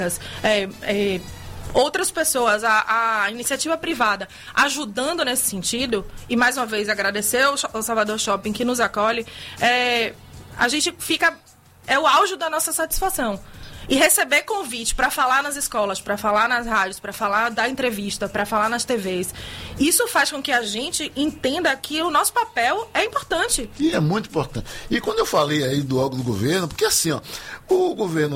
outras pessoas, a iniciativa privada ajudando nesse sentido, e mais uma vez agradecer ao Salvador Shopping que nos acolhe, a gente fica... É o auge da nossa satisfação. E receber convite para falar nas escolas, para falar nas rádios, para falar da entrevista, para falar nas TVs, isso faz com que a gente entenda que o nosso papel é importante. E é muito importante. E quando eu falei aí do órgão do governo, porque assim, ó, o governo,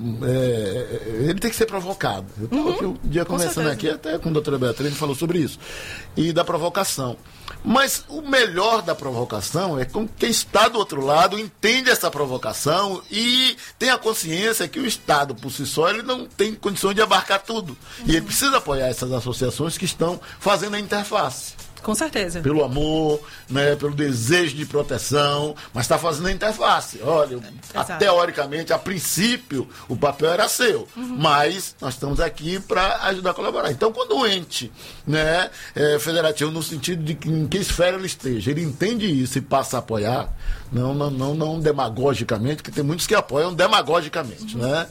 ele tem que ser provocado. Eu estava aqui um dia conversando aqui, até com a doutora Beatriz, a gente falou sobre isso. E da provocação. Mas o melhor da provocação é com quem está do outro lado, entende essa provocação e tem a consciência que o Estado, por si só, ele não tem condições de abarcar tudo. E ele precisa apoiar essas associações que estão fazendo a interface. Com certeza. Pelo amor, né, pelo desejo de proteção, mas está fazendo a interface. Olha, teoricamente, a princípio, o papel era seu, mas nós estamos aqui para ajudar a colaborar. Então, quando o ente, né, federativo, no sentido de que em que esfera ele esteja, ele entende isso e passa a apoiar, não demagogicamente, porque tem muitos que apoiam demagogicamente, né?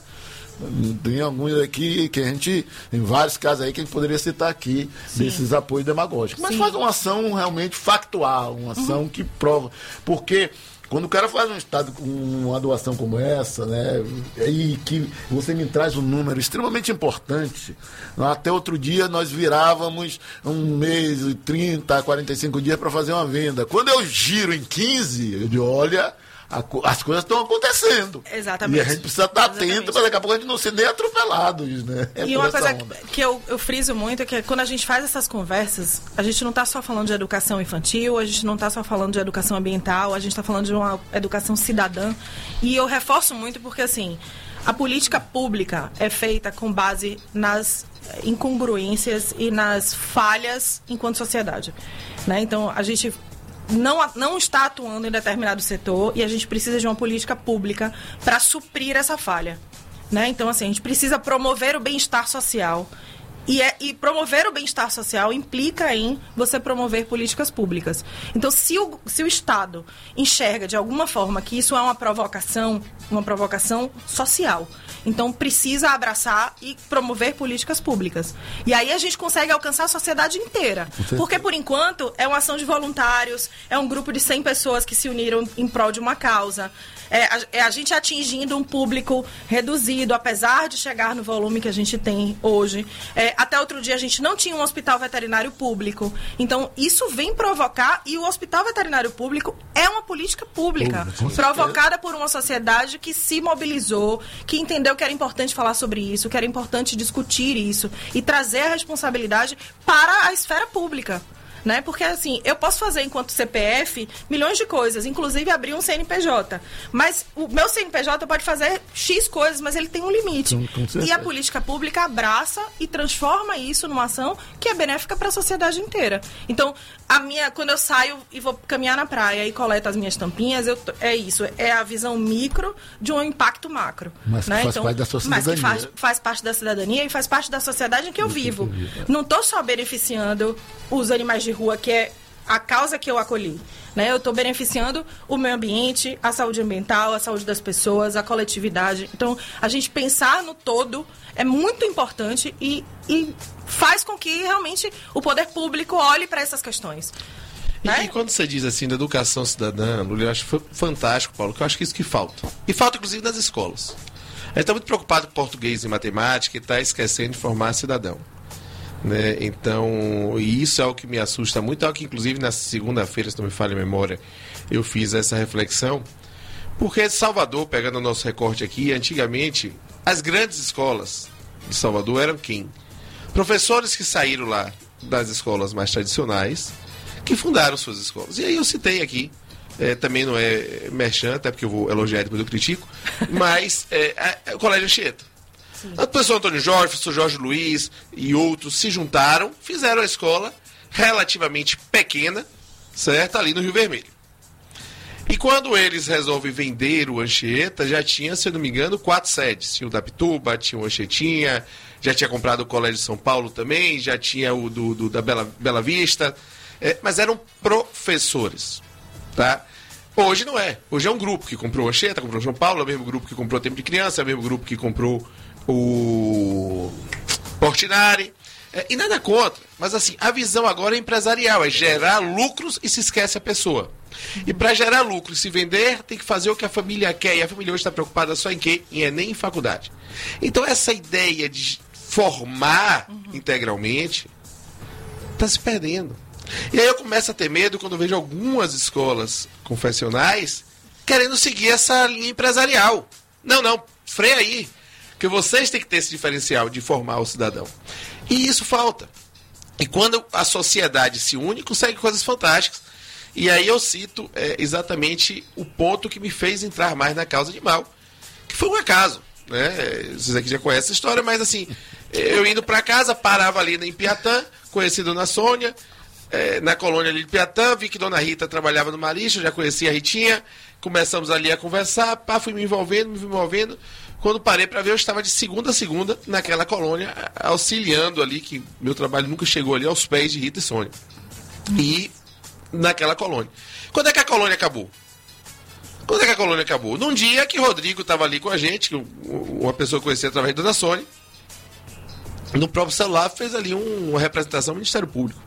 Tem alguns aqui que a gente, em vários casos aí que a gente poderia citar aqui, desses apoios demagógicos. Mas faz uma ação realmente factual, uma ação que prova. Porque quando o cara faz um estado com uma doação como essa, né, e que você me traz um número extremamente importante, até outro dia nós virávamos um mês, 30, 45 dias para fazer uma venda. Quando eu giro em 15, eu digo, olha... As coisas estão acontecendo. Exatamente. E a gente precisa estar atento para daqui a pouco a gente não ser nem atropelado, né? E uma coisa que eu friso muito é que quando a gente faz essas conversas, a gente não está só falando de educação infantil, a gente não está só falando de educação ambiental, a gente está falando de uma educação cidadã. E eu reforço muito porque, assim, a política pública é feita com base nas incongruências e nas falhas enquanto sociedade, né? Então, a gente... Não está atuando em determinado setor e a gente precisa de uma política pública para suprir essa falha, né? Então, assim, a gente precisa promover o bem-estar social e promover o bem-estar social implica em você promover políticas públicas. Então, se o Estado enxerga de alguma forma que isso é uma provocação social, então precisa abraçar e promover políticas públicas. E aí a gente consegue alcançar a sociedade inteira. Porque, por enquanto, é uma ação de voluntários, é um grupo de 100 pessoas que se uniram em prol de uma causa. A gente atingindo um público reduzido, apesar de chegar no volume que a gente tem hoje. Até outro dia a gente não tinha um hospital veterinário público. Então, isso vem provocar, e o hospital veterinário público é uma política pública, provocada por uma sociedade que se mobilizou, que entendeu que era importante falar sobre isso, que era importante discutir isso e trazer a responsabilidade para a esfera pública. Né? Porque, assim, eu posso fazer, enquanto CPF, milhões de coisas, inclusive abrir um CNPJ. Mas o meu CNPJ pode fazer X coisas, mas ele tem um limite. E a política pública abraça e transforma isso numa ação que é benéfica para a sociedade inteira. Então, quando eu saio e vou caminhar na praia e coleto as minhas tampinhas, é isso, é a visão micro de um impacto macro. Mas né? Faz parte da sua cidadania. Mas que faz parte da cidadania e faz parte da sociedade em que eu vivo. Não estou só beneficiando os animais de rua, que é a causa que eu acolhi, né? Eu estou beneficiando o meio ambiente, a saúde ambiental, a saúde das pessoas, a coletividade. Então, a gente pensar no todo é muito importante e faz com que realmente o poder público olhe para essas questões. Né? E quando você diz assim da educação cidadã, Lula, eu acho fantástico, Paulo, que eu acho que isso que falta. E falta, inclusive, nas escolas. A gente está muito preocupado com português e matemática e está esquecendo de formar cidadão. Né? Então, e isso é o que me assusta muito, é o que inclusive na segunda-feira, se não me falha a memória, eu fiz essa reflexão, porque Salvador, pegando o nosso recorte aqui, antigamente as grandes escolas de Salvador eram quem? Professores que saíram lá das escolas mais tradicionais, que fundaram suas escolas. E aí eu citei aqui, também não é merchan, até porque eu vou elogiar e depois eu critico, mas o Colégio Anchieta. O professor Antônio Jorge, o professor Jorge Luiz e outros se juntaram, fizeram a escola relativamente pequena, certo? Ali no Rio Vermelho. E quando eles resolvem vender o Anchieta, já tinha, se eu não me engano, 4 sedes. Tinha o da Pituba, tinha o Anchetinha, já tinha comprado o Colégio de São Paulo também, já tinha o da Bela Vista, mas eram professores, tá? Hoje não é. Hoje é um grupo que comprou o Anchieta, comprou o São Paulo, é o mesmo grupo que comprou o Tempo de Criança, é o mesmo grupo que comprou o Portinari, e nada contra, mas assim, a visão agora é empresarial, é gerar lucros e se esquece a pessoa. E para gerar lucro e se vender, tem que fazer o que a família quer, e a família hoje está preocupada só em quê? Em Enem e faculdade. Então essa ideia de formar integralmente está se perdendo. E aí eu começo a ter medo quando vejo algumas escolas confessionais querendo seguir essa linha empresarial. Não, freia aí. Porque vocês têm que ter esse diferencial de formar o cidadão. E isso falta. E quando a sociedade se une, consegue coisas fantásticas. E aí eu cito exatamente o ponto que me fez entrar mais na causa animal, que foi um acaso. Né? Vocês aqui já conhecem a história, mas assim, eu indo para casa, parava ali em Piatã, conheci Dona Sônia, na colônia ali de Piatã, vi que Dona Rita trabalhava no Marista, eu já conhecia a Ritinha, começamos ali a conversar, fui me envolvendo. Quando parei para ver, eu estava de segunda a segunda naquela colônia, auxiliando ali, que meu trabalho nunca chegou ali aos pés de Rita e Sônia. E naquela colônia. Quando é que a colônia acabou? Num dia que Rodrigo estava ali com a gente, que uma pessoa conhecia através da Dona Sônia, no próprio celular fez ali uma representação do Ministério Público.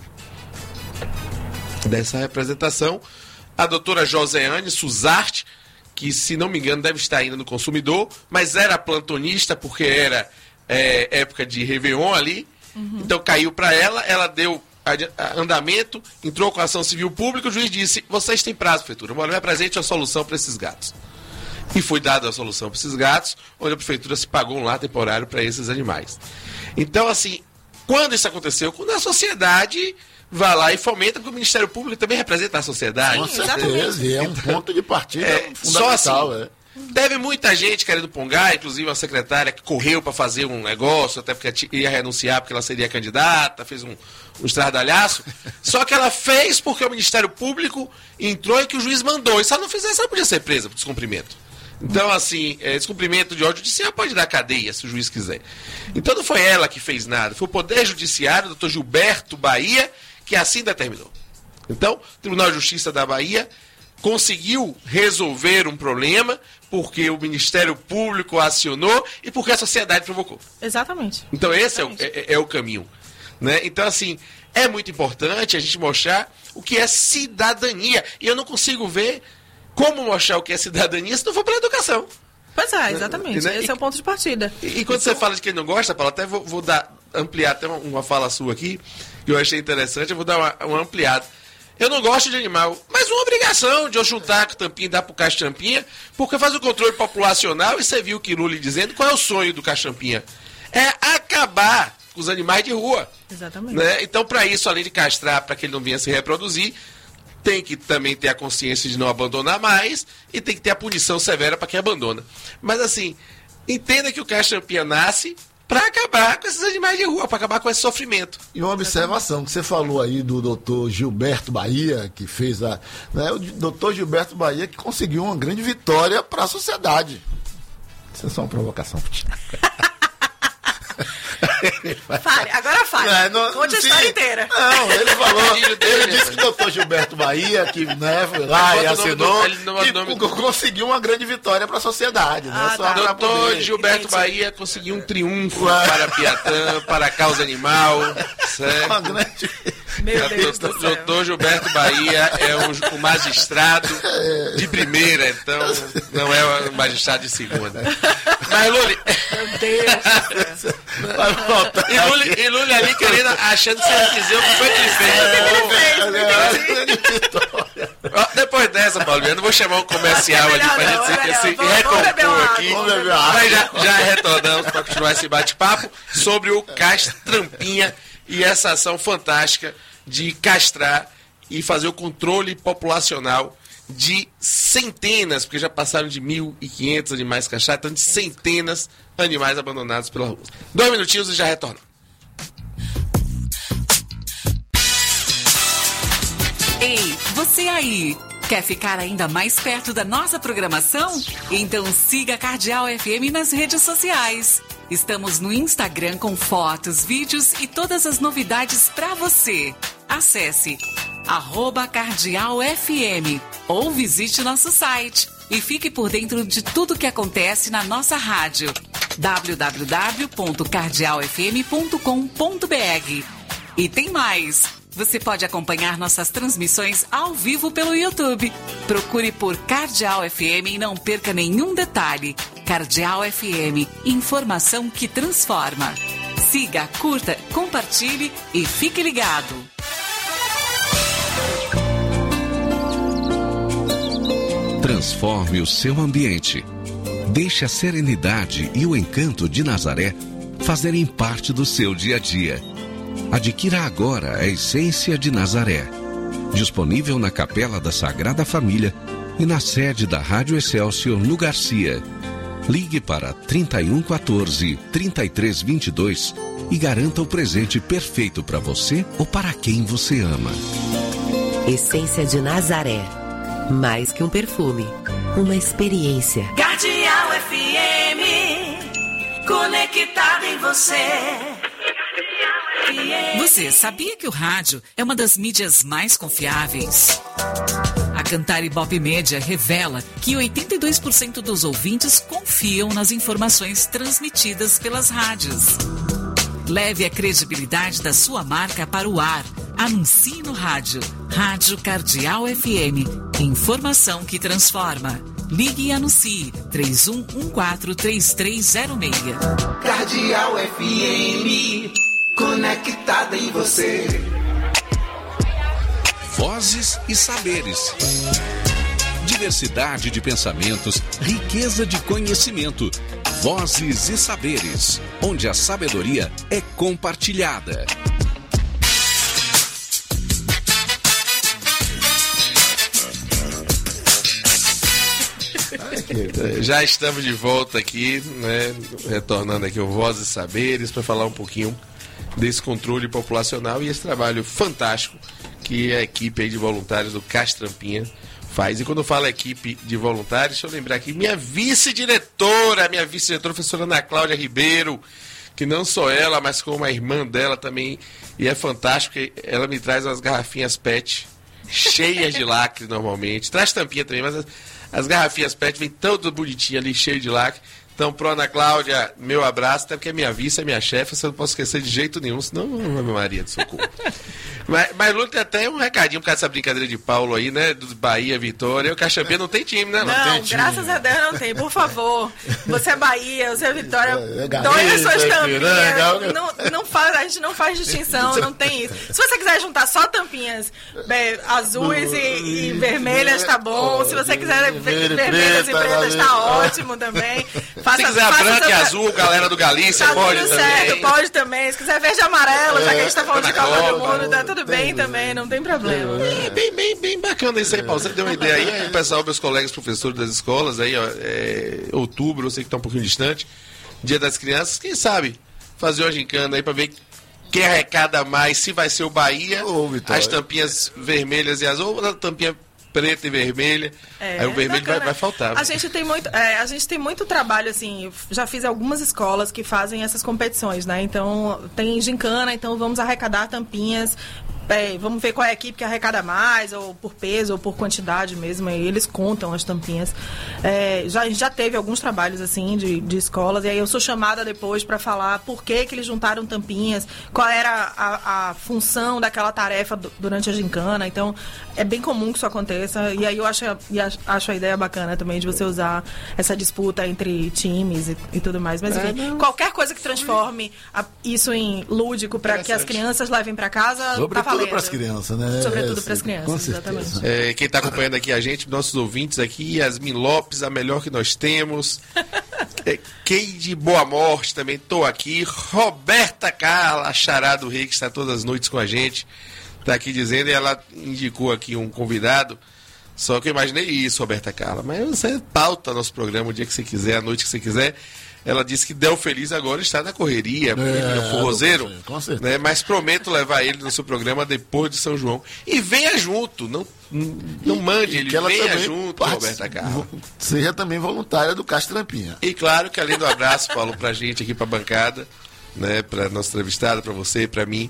Dessa representação, a doutora Joseane Suzarte, que se não me engano deve estar ainda no Consumidor, mas era plantonista porque era época de Réveillon ali, então caiu para ela deu andamento, entrou com a ação civil pública, o juiz disse, vocês têm prazo, prefeitura, me apresente a solução para esses gatos. E foi dada a solução para esses gatos, onde a prefeitura se pagou um lar temporário para esses animais. Então, assim, quando isso aconteceu? Quando a sociedade vai lá e fomenta, porque o Ministério Público também representa a sociedade. Com certeza, é um ponto de partida fundamental. Só assim, Teve muita gente querendo pongar, inclusive a secretária que correu para fazer um negócio, até porque ia renunciar porque ela seria candidata, fez um estardalhaço. Só que ela fez porque o Ministério Público entrou e que o juiz mandou. E se ela não fizesse, ela podia ser presa por descumprimento. Então, assim, descumprimento de ordem judicial pode dar cadeia, se o juiz quiser. Então não foi ela que fez nada, foi o Poder Judiciário, o doutor Gilberto Bahia, que assim determinou. Então, o Tribunal de Justiça da Bahia conseguiu resolver um problema porque o Ministério Público acionou e porque a sociedade provocou. Exatamente. Então esse é o caminho. Né? Então, assim, é muito importante a gente mostrar o que é cidadania. E eu não consigo ver como mostrar o que é cidadania se não for pela educação. Pois é, exatamente. Esse é o ponto de partida. E quando você fala de quem não gosta, Paulo, até vou ampliar até uma fala sua aqui, que eu achei interessante, eu vou dar uma ampliada. Eu não gosto de animal, mas uma obrigação de eu juntar com tampinha e dar pro cachampinha, porque faz o controle populacional e você viu o Quirulli dizendo qual é o sonho do cachampinha. É acabar com os animais de rua. Exatamente. Né? Então, para isso, além de castrar, para que ele não venha se reproduzir, tem que também ter a consciência de não abandonar mais e tem que ter a punição severa para quem abandona. Mas, assim, entenda que o cachampinha nasce para acabar com esses animais de rua, para acabar com esse sofrimento. E uma observação que você falou aí do doutor Gilberto Bahia, que fez o doutor Gilberto Bahia que conseguiu uma grande vitória para a sociedade. Isso é só uma provocação. Agora fale. Conte a história inteira. Não, ele falou, ele disse que o doutor Gilberto Bahia, que foi lá e assinou, conseguiu uma grande vitória para a sociedade. Doutor Gilberto Bahia conseguiu um triunfo para Piatã, para a causa animal. Certo? Meu Deus do céu. Doutor Gilberto Bahia é o magistrado de primeira, então não é o magistrado de segunda. Mas, Luli... Meu Deus do céu. E Luli ali querendo, achando que você dizer o que foi que ele fez. Depois dessa, Paulo, eu não vou chamar um comercial ali pra gente se recompor aqui. Mas já retornamos para continuar esse bate-papo sobre o Castrampinha e essa ação fantástica de castrar e fazer o controle populacional de centenas, porque já passaram de 1.500 animais castrados, então de centenas de animais abandonados pela rua. 2 minutinhos e já retorno. Ei, você aí, quer ficar ainda mais perto da nossa programação? Então siga a Cardeal FM nas redes sociais. Estamos no Instagram com fotos, vídeos e todas as novidades para você. Acesse @cardealfm ou visite nosso site e fique por dentro de tudo que acontece na nossa rádio. www.cardealfm.com.br. E tem mais! Você pode acompanhar nossas transmissões ao vivo pelo YouTube. Procure por Cardeal FM e não perca nenhum detalhe. Cardeal FM, informação que transforma. Siga, curta, compartilhe e fique ligado. Transforme o seu ambiente. Deixe a serenidade e o encanto de Nazaré fazerem parte do seu dia a dia. Adquira agora a Essência de Nazaré. Disponível na Capela da Sagrada Família e na sede da Rádio Excelsior no Garcia. Ligue para 3114-3322 e garanta o presente perfeito para você ou para quem você ama. Essência de Nazaré. Mais que um perfume, uma experiência. Cardeal FM, conectada em você. Você sabia que o rádio é uma das mídias mais confiáveis? A Cantar Ibope Média revela que 82% dos ouvintes confiam nas informações transmitidas pelas rádios. Leve a credibilidade da sua marca para o ar. Anuncie no rádio. Rádio Cardeal FM. Informação que transforma. Ligue e anuncie. 3114-3306. Cardeal FM, conectada em você. Vozes e saberes. Diversidade de pensamentos, riqueza de conhecimento. Vozes e saberes, onde a sabedoria é compartilhada. Já estamos de volta aqui, né, retornando aqui o Vozes e Saberes, para falar um pouquinho desse controle populacional e esse trabalho fantástico que a equipe aí de voluntários do Castrampinha faz. E quando eu falo equipe de voluntários, deixa eu lembrar aqui, minha vice-diretora, professora Ana Cláudia Ribeiro, que não só ela, mas como a irmã dela também, e é fantástico, ela me traz umas garrafinhas PET cheias de lacre normalmente, traz tampinha também, mas as garrafinhas PET vêm todas bonitinhas ali, cheias de lacre. Então, pro Ana Cláudia, meu abraço, até porque é minha vice, é minha chefe, você não posso esquecer de jeito nenhum, senão Ave Maria de socorro. Mas Lu, tem até um recadinho por causa dessa brincadeira de Paulo aí, né? Do Bahia, Vitória. O Caxambinha não tem time, né? Não, tem time. Graças a Deus não tem, por favor. Você é Bahia, você é Vitória, doe as suas tampinhas. A gente não faz distinção, não tem isso. Se você quiser juntar só tampinhas azuis e vermelhas, tá bom. Se você quiser vermelhas e pretas, tá ótimo também. Se quiser a branca e azul, galera do Galícia, tá pode tudo também. Certo, pode também. Se quiser verde e amarelo, já que a gente tá falando de Copa do Mundo, tá tudo bem também, não tem problema. Bem bacana isso aí, Paulo. Você deu uma ideia aí, o pessoal, meus colegas professores das escolas, aí, ó, outubro, eu sei que tá um pouquinho distante, Dia das Crianças, quem sabe fazer uma gincana aí pra ver quem arrecada mais, se vai ser o Bahia, as tampinhas vermelhas e azul, ou a tampinha preta e vermelha, aí o vermelho vai faltar. A gente tem muito trabalho, assim, eu já fiz algumas escolas que fazem essas competições, né? Então, tem gincana, então vamos arrecadar tampinhas, vamos ver qual é a equipe que arrecada mais, ou por peso, ou por quantidade mesmo, aí eles contam as tampinhas. A gente já teve alguns trabalhos, assim, de escolas, e aí eu sou chamada depois para falar por que eles juntaram tampinhas, qual era a função daquela tarefa durante a gincana, então é bem comum que isso aconteça. E aí eu acho a ideia bacana também de você usar essa disputa entre times e tudo mais. Mas enfim, qualquer coisa que transforme isso em lúdico para que as crianças levem para casa, sobretudo para as crianças, né? Sobretudo para as crianças, exatamente. Quem está acompanhando aqui a gente, nossos ouvintes aqui, Yasmin Lopes, a melhor que nós temos. Keide Boa Morte, também estou aqui. Roberta Carla, a Chará do Rei, que está todas as noites com a gente. Está aqui dizendo, e ela indicou aqui um convidado. Só que eu imaginei isso, Roberta Carla. Mas você pauta nosso programa o dia que você quiser, a noite que você quiser. Ela disse que Del Feliz agora está na correria, no forrozeiro, né? Mas prometo levar ele no seu programa depois de São João. E venha junto, não mande ele, venha junto, Roberta Carla. Seja também voluntária do Castrampinha. E claro que além do abraço, Paulo, pra gente aqui, pra bancada, né, pra nossa entrevistada, pra você, pra mim,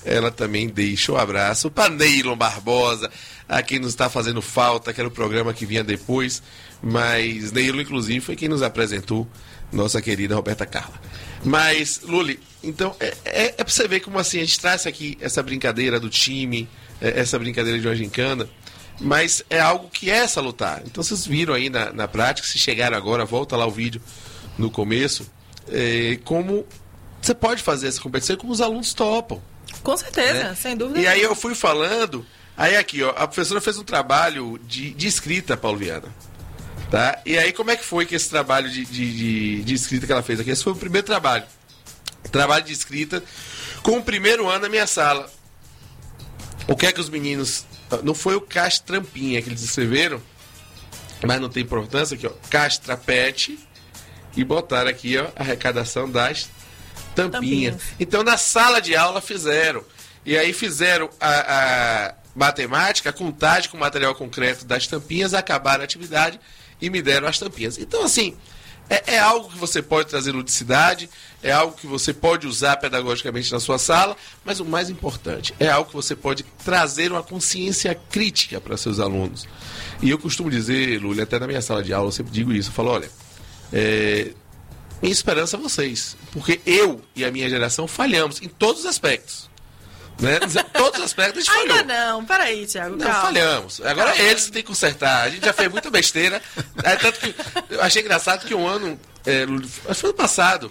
ela também deixa o abraço para Neylon Barbosa, a quem nos está fazendo falta, que era o programa que vinha depois, mas Neylon, inclusive, foi quem nos apresentou, nossa querida Roberta Carla. Mas, Luli, então, é para você ver como assim, a gente traz aqui essa brincadeira do time, essa brincadeira de uma gincana, mas é algo que é salutar. Então, vocês viram aí na prática, se chegaram agora, volta lá o vídeo no começo, como você pode fazer essa competição e como os alunos topam. Com certeza, né? sem dúvida. E aí eu fui falando, aí aqui, ó, a professora fez um trabalho de escrita, Paulo Viana. Tá? E aí como é que foi que esse trabalho de escrita que ela fez aqui? Esse foi o primeiro trabalho. Trabalho de escrita com o primeiro ano na minha sala. O que é que os meninos... Não foi o castrampinha que eles escreveram, mas não tem importância aqui, ó. Castrapete, e botaram aqui, ó, a arrecadação das tampinhas. Então na sala de aula fizeram. E aí fizeram a matemática, a contagem com material concreto das tampinhas, acabaram a atividade e me deram as tampinhas. Então, assim, é algo que você pode trazer ludicidade, é algo que você pode usar pedagogicamente na sua sala, mas o mais importante, é algo que você pode trazer uma consciência crítica para seus alunos. E eu costumo dizer, Lúlia, até na minha sala de aula, eu sempre digo isso, eu falo, olha, minha esperança é vocês, porque eu e a minha geração falhamos em todos os aspectos. Né? Todos os aspectos a gente falhou. Ainda não, peraí, Thiago. Não, falhamos. Agora eles que têm que consertar. A gente já fez muita besteira. Tanto que eu achei engraçado que um ano, acho que foi ano passado,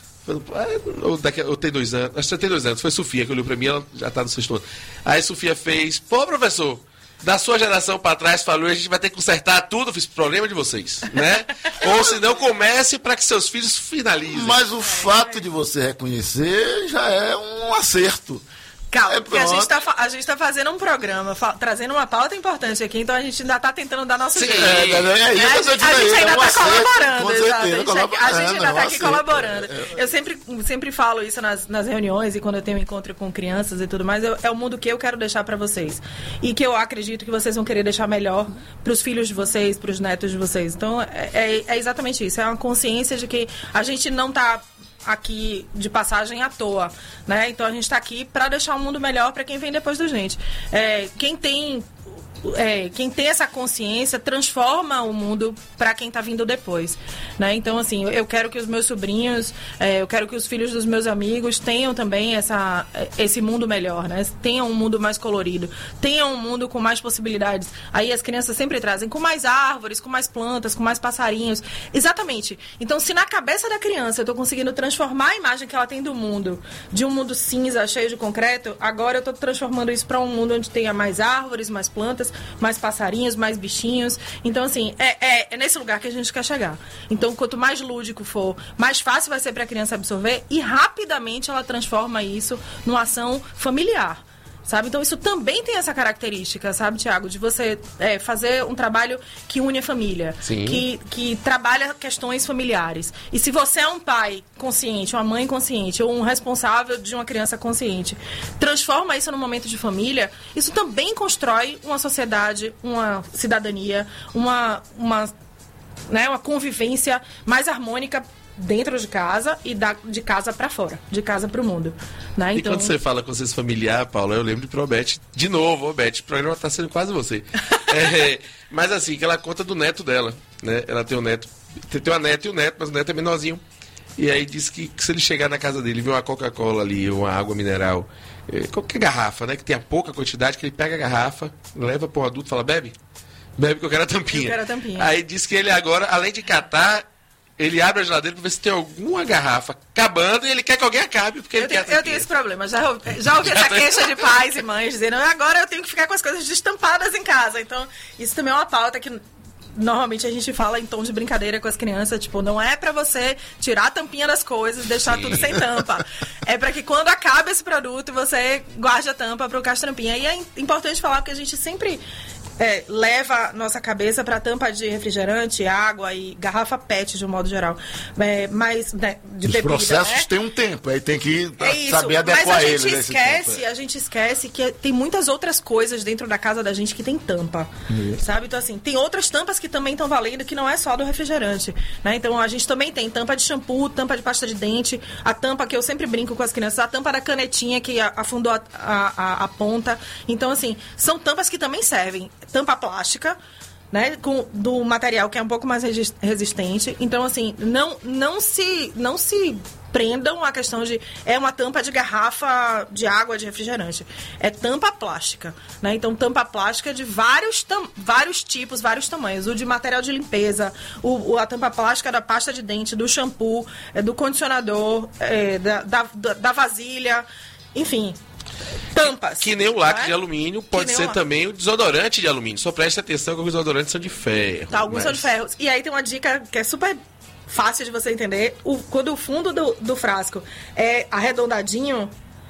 ou tem 2 anos, acho que tem 2 anos, foi Sofia que olhou pra mim, ela já tá no 6º ano. Aí Sofia fez, pô, professor, da sua geração para trás falou, a gente vai ter que consertar tudo, fiz problema de vocês, né? Ou se não, comece para que seus filhos finalizem. Mas o fato de você reconhecer já é um acerto. Calma, porque a gente tá fazendo um programa, trazendo uma pauta importante aqui, então a gente ainda tá tentando dar nosso jeito. A gente ainda tá colaborando, a gente ainda tá aqui colaborando. Eu sempre falo isso nas reuniões e quando eu tenho encontro com crianças e tudo mais, é o mundo que eu quero deixar pra vocês. E que eu acredito que vocês vão querer deixar melhor pros filhos de vocês, pros netos de vocês. Então, é exatamente isso. É uma consciência de que a gente não tá aqui de passagem à toa, né? Então a gente está aqui para deixar um mundo melhor para quem vem depois da gente. Quem tem essa consciência transforma o mundo para quem está vindo depois, né? Então, assim, eu quero que os meus sobrinhos, eu quero que os filhos dos meus amigos tenham também esse mundo melhor, né? Tenham um mundo mais colorido, tenham um mundo com mais possibilidades. Aí as crianças sempre trazem com mais árvores, com mais plantas, com mais passarinhos. Exatamente. Então, se na cabeça da criança eu estou conseguindo transformar a imagem que ela tem do mundo, de um mundo cinza, cheio de concreto, agora eu estou transformando isso para um mundo onde tenha mais árvores, mais plantas, mais passarinhos, mais bichinhos. Então, assim, é nesse lugar que a gente quer chegar. Então, quanto mais lúdico for, mais fácil vai ser para a criança absorver e rapidamente ela transforma isso numa ação familiar. Sabe? Então, isso também tem essa característica, sabe, Thiago? De você fazer um trabalho que une a família, que trabalha questões familiares. E se você é um pai consciente, uma mãe consciente, ou um responsável de uma criança consciente, transforma isso num momento de família, isso também constrói uma sociedade, uma cidadania, uma convivência mais harmônica dentro de casa e de casa para fora, de casa para o mundo, né? Então... E quando você fala com vocês familiar, Paulo, eu lembro de Probete, de novo, Beth, o programa está sendo quase você. Mas assim, que ela conta do neto dela, né? Ela tem um neto, tem uma neta e um neto, mas o neto é menorzinho. E aí diz que se ele chegar na casa dele e ver uma Coca-Cola ali, uma água mineral, qualquer garrafa, né? Que tenha pouca quantidade, que ele pega a garrafa, leva para o adulto e fala, bebe que eu quero a tampinha. Eu quero a tampinha. Aí diz que ele agora, além de catar, ele abre a geladeira para ver se tem alguma garrafa acabando e ele quer que alguém acabe porque ele quer. Eu tenho esse problema. Já ouvi essa queixa de pais e mães dizendo agora eu tenho que ficar com as coisas destampadas em casa. Então, isso também é uma pauta que normalmente a gente fala em tom de brincadeira com as crianças. Tipo, não é para você tirar a tampinha das coisas, deixar tudo sem tampa. É para que quando acaba esse produto, você guarde a tampa para o castrampinha. E é importante falar porque a gente sempre leva nossa cabeça para tampa de refrigerante, água e garrafa PET, de um modo geral. Mas, né, de Os bebida, processos né? têm um tempo, aí tem que Isso, saber adequar mas eles nesse tempo. a gente esquece que tem muitas outras coisas dentro da casa da gente que tem tampa, sabe? Então, assim, tem outras tampas que também estão valendo, que não é só do refrigerante, né? Então, a gente também tem tampa de shampoo, tampa de pasta de dente, a tampa que eu sempre brinco com as crianças, a tampa da canetinha que afundou a ponta. Então, assim, são tampas que também servem. Tampa plástica, né, do material que é um pouco mais resistente. Então, assim, não se prendam a questão de uma tampa de garrafa de água de refrigerante. É tampa plástica, né? Então, tampa plástica de vários tipos, vários tamanhos. O de material de limpeza, a tampa plástica da pasta de dente, do shampoo, do condicionador, da vasilha, enfim. Tampas. Que nem o lacre de alumínio, pode ser também o desodorante de alumínio. Só preste atenção que os desodorantes são de ferro. Alguns são de ferro. E aí tem uma dica que é super fácil de você entender. Quando o fundo do frasco é arredondadinho,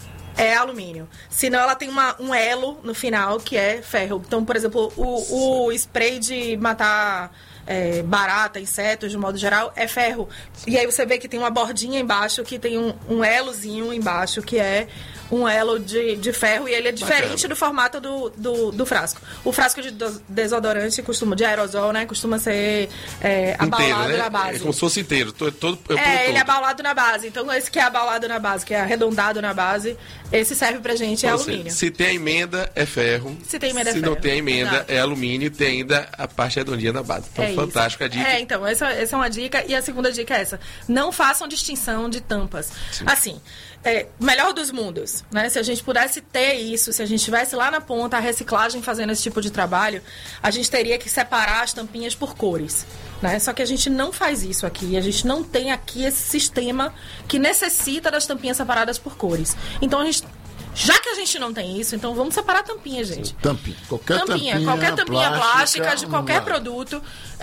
é alumínio. Senão ela tem um elo no final que é ferro. Então, por exemplo, o spray de matar barata, insetos, de modo geral, é ferro. E aí você vê que tem uma bordinha embaixo, que tem um elozinho embaixo, que é um elo de ferro, e ele é diferente do formato do frasco. O frasco de desodorante de aerosol, né, costuma ser abaulado, inteiro, né? na base. É como se fosse inteiro. Ele é abaulado na base. Então, esse que é abaulado na base, que é arredondado na base, esse serve pra gente, é alumínio. Se tem a emenda, é ferro. Se tem emenda, é ferro. Se não tem a emenda, Exato. é alumínio, e tem ainda a parte redondinha na base. Então, fantástico a dica. Então, essa é uma dica. E a segunda dica é essa. Não façam distinção de tampas. Sim. Assim, melhor dos mundos, né? Se a gente pudesse ter isso, se a gente tivesse lá na ponta a reciclagem fazendo esse tipo de trabalho, a gente teria que separar as tampinhas por cores, né? Só que a gente não faz isso aqui. A gente não tem aqui esse sistema que necessita das tampinhas separadas por cores. Então, já que a gente não tem isso, então vamos separar a tampinha, gente. Tampinha. Qualquer tampinha plástica de qualquer produto.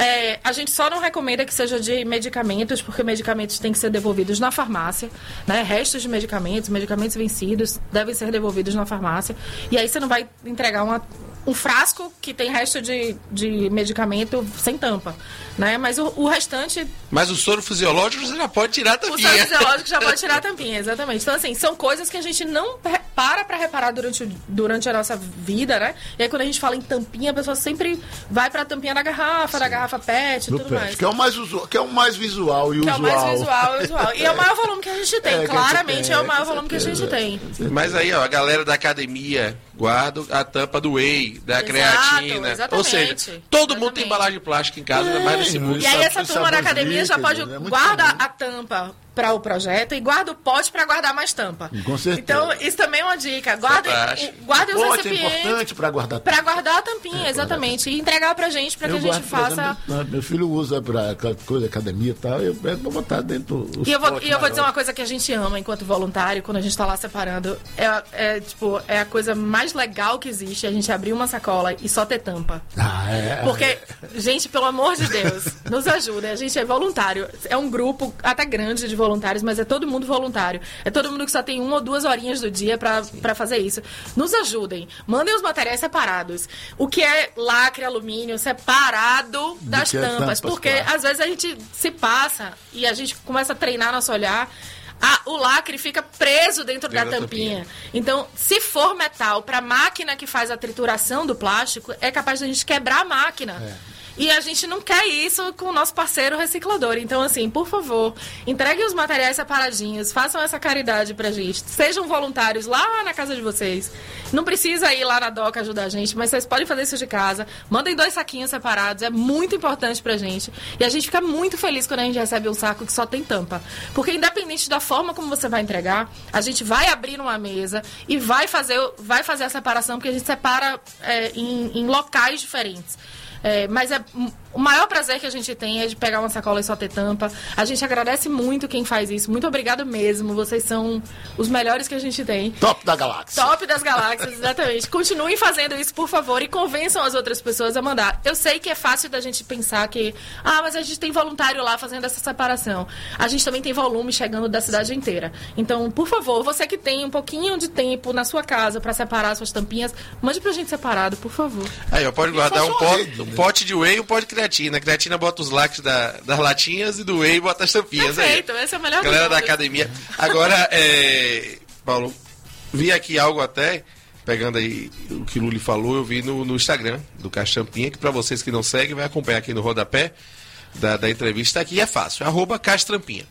A gente só não recomenda que seja de medicamentos, porque medicamentos têm que ser devolvidos na farmácia, né? Restos de medicamentos vencidos devem ser devolvidos na farmácia. E aí você não vai entregar um frasco que tem resto de medicamento sem tampa, né? Mas o restante... Mas o soro fisiológico você já pode tirar a tampinha. O soro fisiológico já pode tirar a tampinha, exatamente. Então, assim, são coisas que a gente não para reparar durante a nossa vida, né? E aí, quando a gente fala em tampinha, a pessoa sempre vai pra tampinha da garrafa PET e tudo mais. Que é o mais visual e usual. Que é o mais visual e usual. E é o maior volume que a gente tem. Claramente é o maior volume que a gente tem. Mas aí, ó, a galera da academia guarda a tampa do whey, da creatina. Exatamente. Ou seja, todo mundo tem embalagem plástica em casa, mais nesse mundo. E aí essa turma da academia já pode guardar a tampa para o projeto e guarda o pote para guardar mais tampa. Com certeza. Então, isso também é uma dica. Guardem os recipientes. É importante para guardar tampa. Para guardar a tampinha, exatamente. E entregar pra gente, para que a gente faça... Exemplo, meu filho usa para coisa, academia e tal, eu pego para botar dentro E eu vou dizer uma coisa que a gente ama enquanto voluntário, quando a gente tá lá separando. É a coisa mais legal que existe, a gente abrir uma sacola e só ter tampa. Porque, gente, pelo amor de Deus, nos ajuda. A gente é voluntário. É um grupo até grande de voluntários, mas é todo mundo voluntário. É todo mundo que só tem 1 ou 2 horinhas do dia pra fazer isso. Nos ajudem. Mandem os materiais separados. O que é lacre, alumínio, separado das tampas. Porque, às vezes, a gente se passa e a gente começa a treinar nosso olhar. O lacre fica preso dentro da tampinha. Então, se for metal, para a máquina que faz a trituração do plástico, é capaz de a gente quebrar a máquina. E a gente não quer isso com o nosso parceiro reciclador. Então, assim, por favor, entreguem os materiais separadinhos, façam essa caridade pra gente. Sejam voluntários lá na casa de vocês. Não precisa ir lá na DOCA ajudar a gente, mas vocês podem fazer isso de casa. Mandem 2 saquinhos separados, é muito importante pra gente. E a gente fica muito feliz quando a gente recebe um saco que só tem tampa. Porque independente da forma como você vai entregar, a gente vai abrir numa mesa e vai fazer a separação, porque a gente separa em locais diferentes. Mas O maior prazer que a gente tem é de pegar uma sacola e só ter tampa. A gente agradece muito quem faz isso. Muito obrigado mesmo. Vocês são os melhores que a gente tem. Top da galáxia. Top das galáxias, exatamente. Continuem fazendo isso, por favor, e convençam as outras pessoas a mandar. Eu sei que é fácil da gente pensar que, mas a gente tem voluntário lá fazendo essa separação. A gente também tem volume chegando da cidade inteira. Então, por favor, você que tem um pouquinho de tempo na sua casa para separar suas tampinhas, mande pra gente separado, por favor. Aí, pode guardar um pote de whey e um pote de creatina. A creatina bota os lácteos das latinhas e do whey bota as tampinhas. Perfeito, esse é o melhor do galera mundo. da academia. Agora, Paulo, vi aqui algo até, pegando aí o que o Luli falou, eu vi no Instagram do Caixa Tampinha, que para vocês que não seguem, vai acompanhar aqui no rodapé da entrevista aqui, é fácil, @Caixa Tampinha.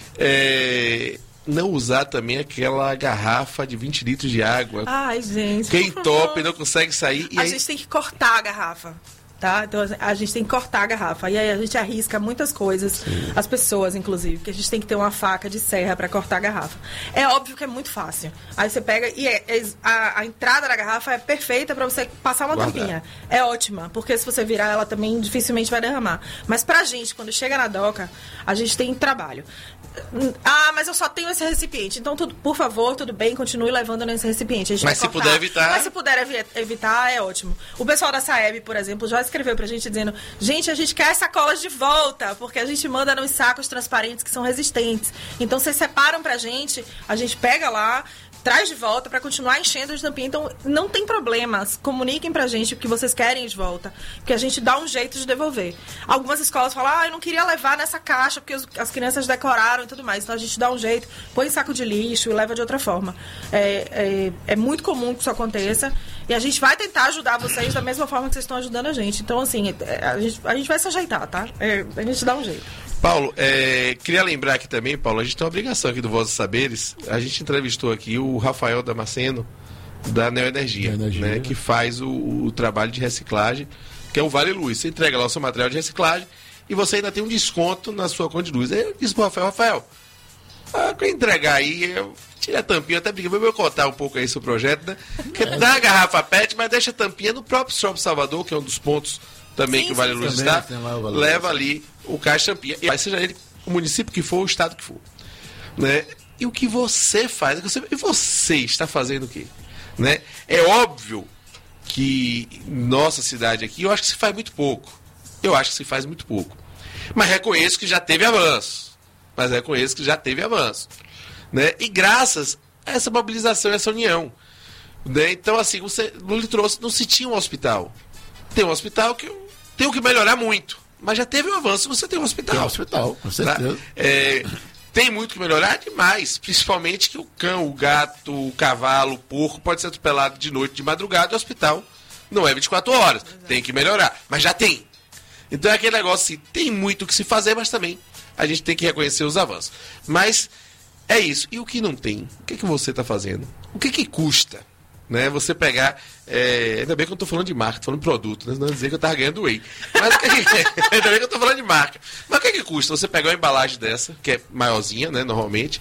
Não usar também aquela garrafa de 20 litros de água. Ai, gente. Quem topa e não consegue sair. A gente tem que cortar a garrafa. Tá? Então a gente tem que cortar a garrafa. E aí a gente arrisca muitas coisas, sim, as pessoas, inclusive, porque a gente tem que ter uma faca de serra para cortar a garrafa. É óbvio que é muito fácil. Aí você pega e a entrada da garrafa é perfeita para você passar uma tampinha. É ótima, porque se você virar ela também dificilmente vai derramar. Mas pra gente, quando chega na doca, a gente tem trabalho. Mas eu só tenho esse recipiente. Então, por favor, tudo bem, continue levando nesse recipiente. A gente mas vai se cortar. Puder evitar. Mas se puder evitar, é ótimo. O pessoal da Saeb, por exemplo, já escreveu pra gente dizendo: gente, a gente quer sacolas de volta, porque a gente manda nos sacos transparentes que são resistentes. Então, vocês separam pra gente, a gente pega lá, traz de volta para continuar enchendo de tampinha. Então, não tem problemas. Comuniquem pra gente o que vocês querem de volta, que a gente dá um jeito de devolver. Algumas escolas falam: eu não queria levar nessa caixa, porque as crianças decoraram e tudo mais. Então, a gente dá um jeito, põe em saco de lixo e leva de outra forma. É muito comum que isso aconteça. E a gente vai tentar ajudar vocês da mesma forma que vocês estão ajudando a gente. Então, assim, a gente vai se ajeitar, tá? A gente dá um jeito. Paulo, queria lembrar aqui também, Paulo, a gente tem uma obrigação aqui do Voz dos Saberes. A gente entrevistou aqui o Rafael Damasceno, da Neoenergia, né, que faz o trabalho de reciclagem, que é o Vale Luz. Você entrega lá o seu material de reciclagem e você ainda tem um desconto na sua conta de luz. Aí eu disse pro Rafael, quer entregar aí, tira a tampinha, até porque eu vou contar um pouco aí sobre o projeto, né? Que dá a garrafa PET, mas deixa a tampinha no próprio Shopping Salvador, que é um dos pontos também que o Vale Luz está, leva ali o Caixa Tampinha. E seja ele o município que for, o estado que for. Né? E o que você faz? E você está fazendo o quê? Né? É óbvio que nossa cidade aqui, eu acho que se faz muito pouco. Mas reconheço que já teve avanço. Né? E graças a essa mobilização, essa união. Né? Então, assim, Lula trouxe, não se tinha um hospital. Tem um hospital que tem que melhorar muito. Mas já teve um avanço, você tem um hospital. Tem um hospital, com certeza. Tá? Tem muito que melhorar demais. Principalmente que o cão, o gato, o cavalo, o porco pode ser atropelado de noite, de madrugada, e o hospital não é 24 horas. Tem que melhorar. Mas já tem. Então é aquele negócio assim, tem muito o que se fazer, mas também a gente tem que reconhecer os avanços. Mas é isso. E o que não tem? O que você está fazendo? O que custa? Né, você pegar, ainda bem que eu não estou falando de marca, estou falando de produto, né, não dizer que eu estava ganhando whey. Mas ainda bem que eu estou falando de marca. Mas o que custa? Você pegar uma embalagem dessa, que é maiorzinha, né, normalmente,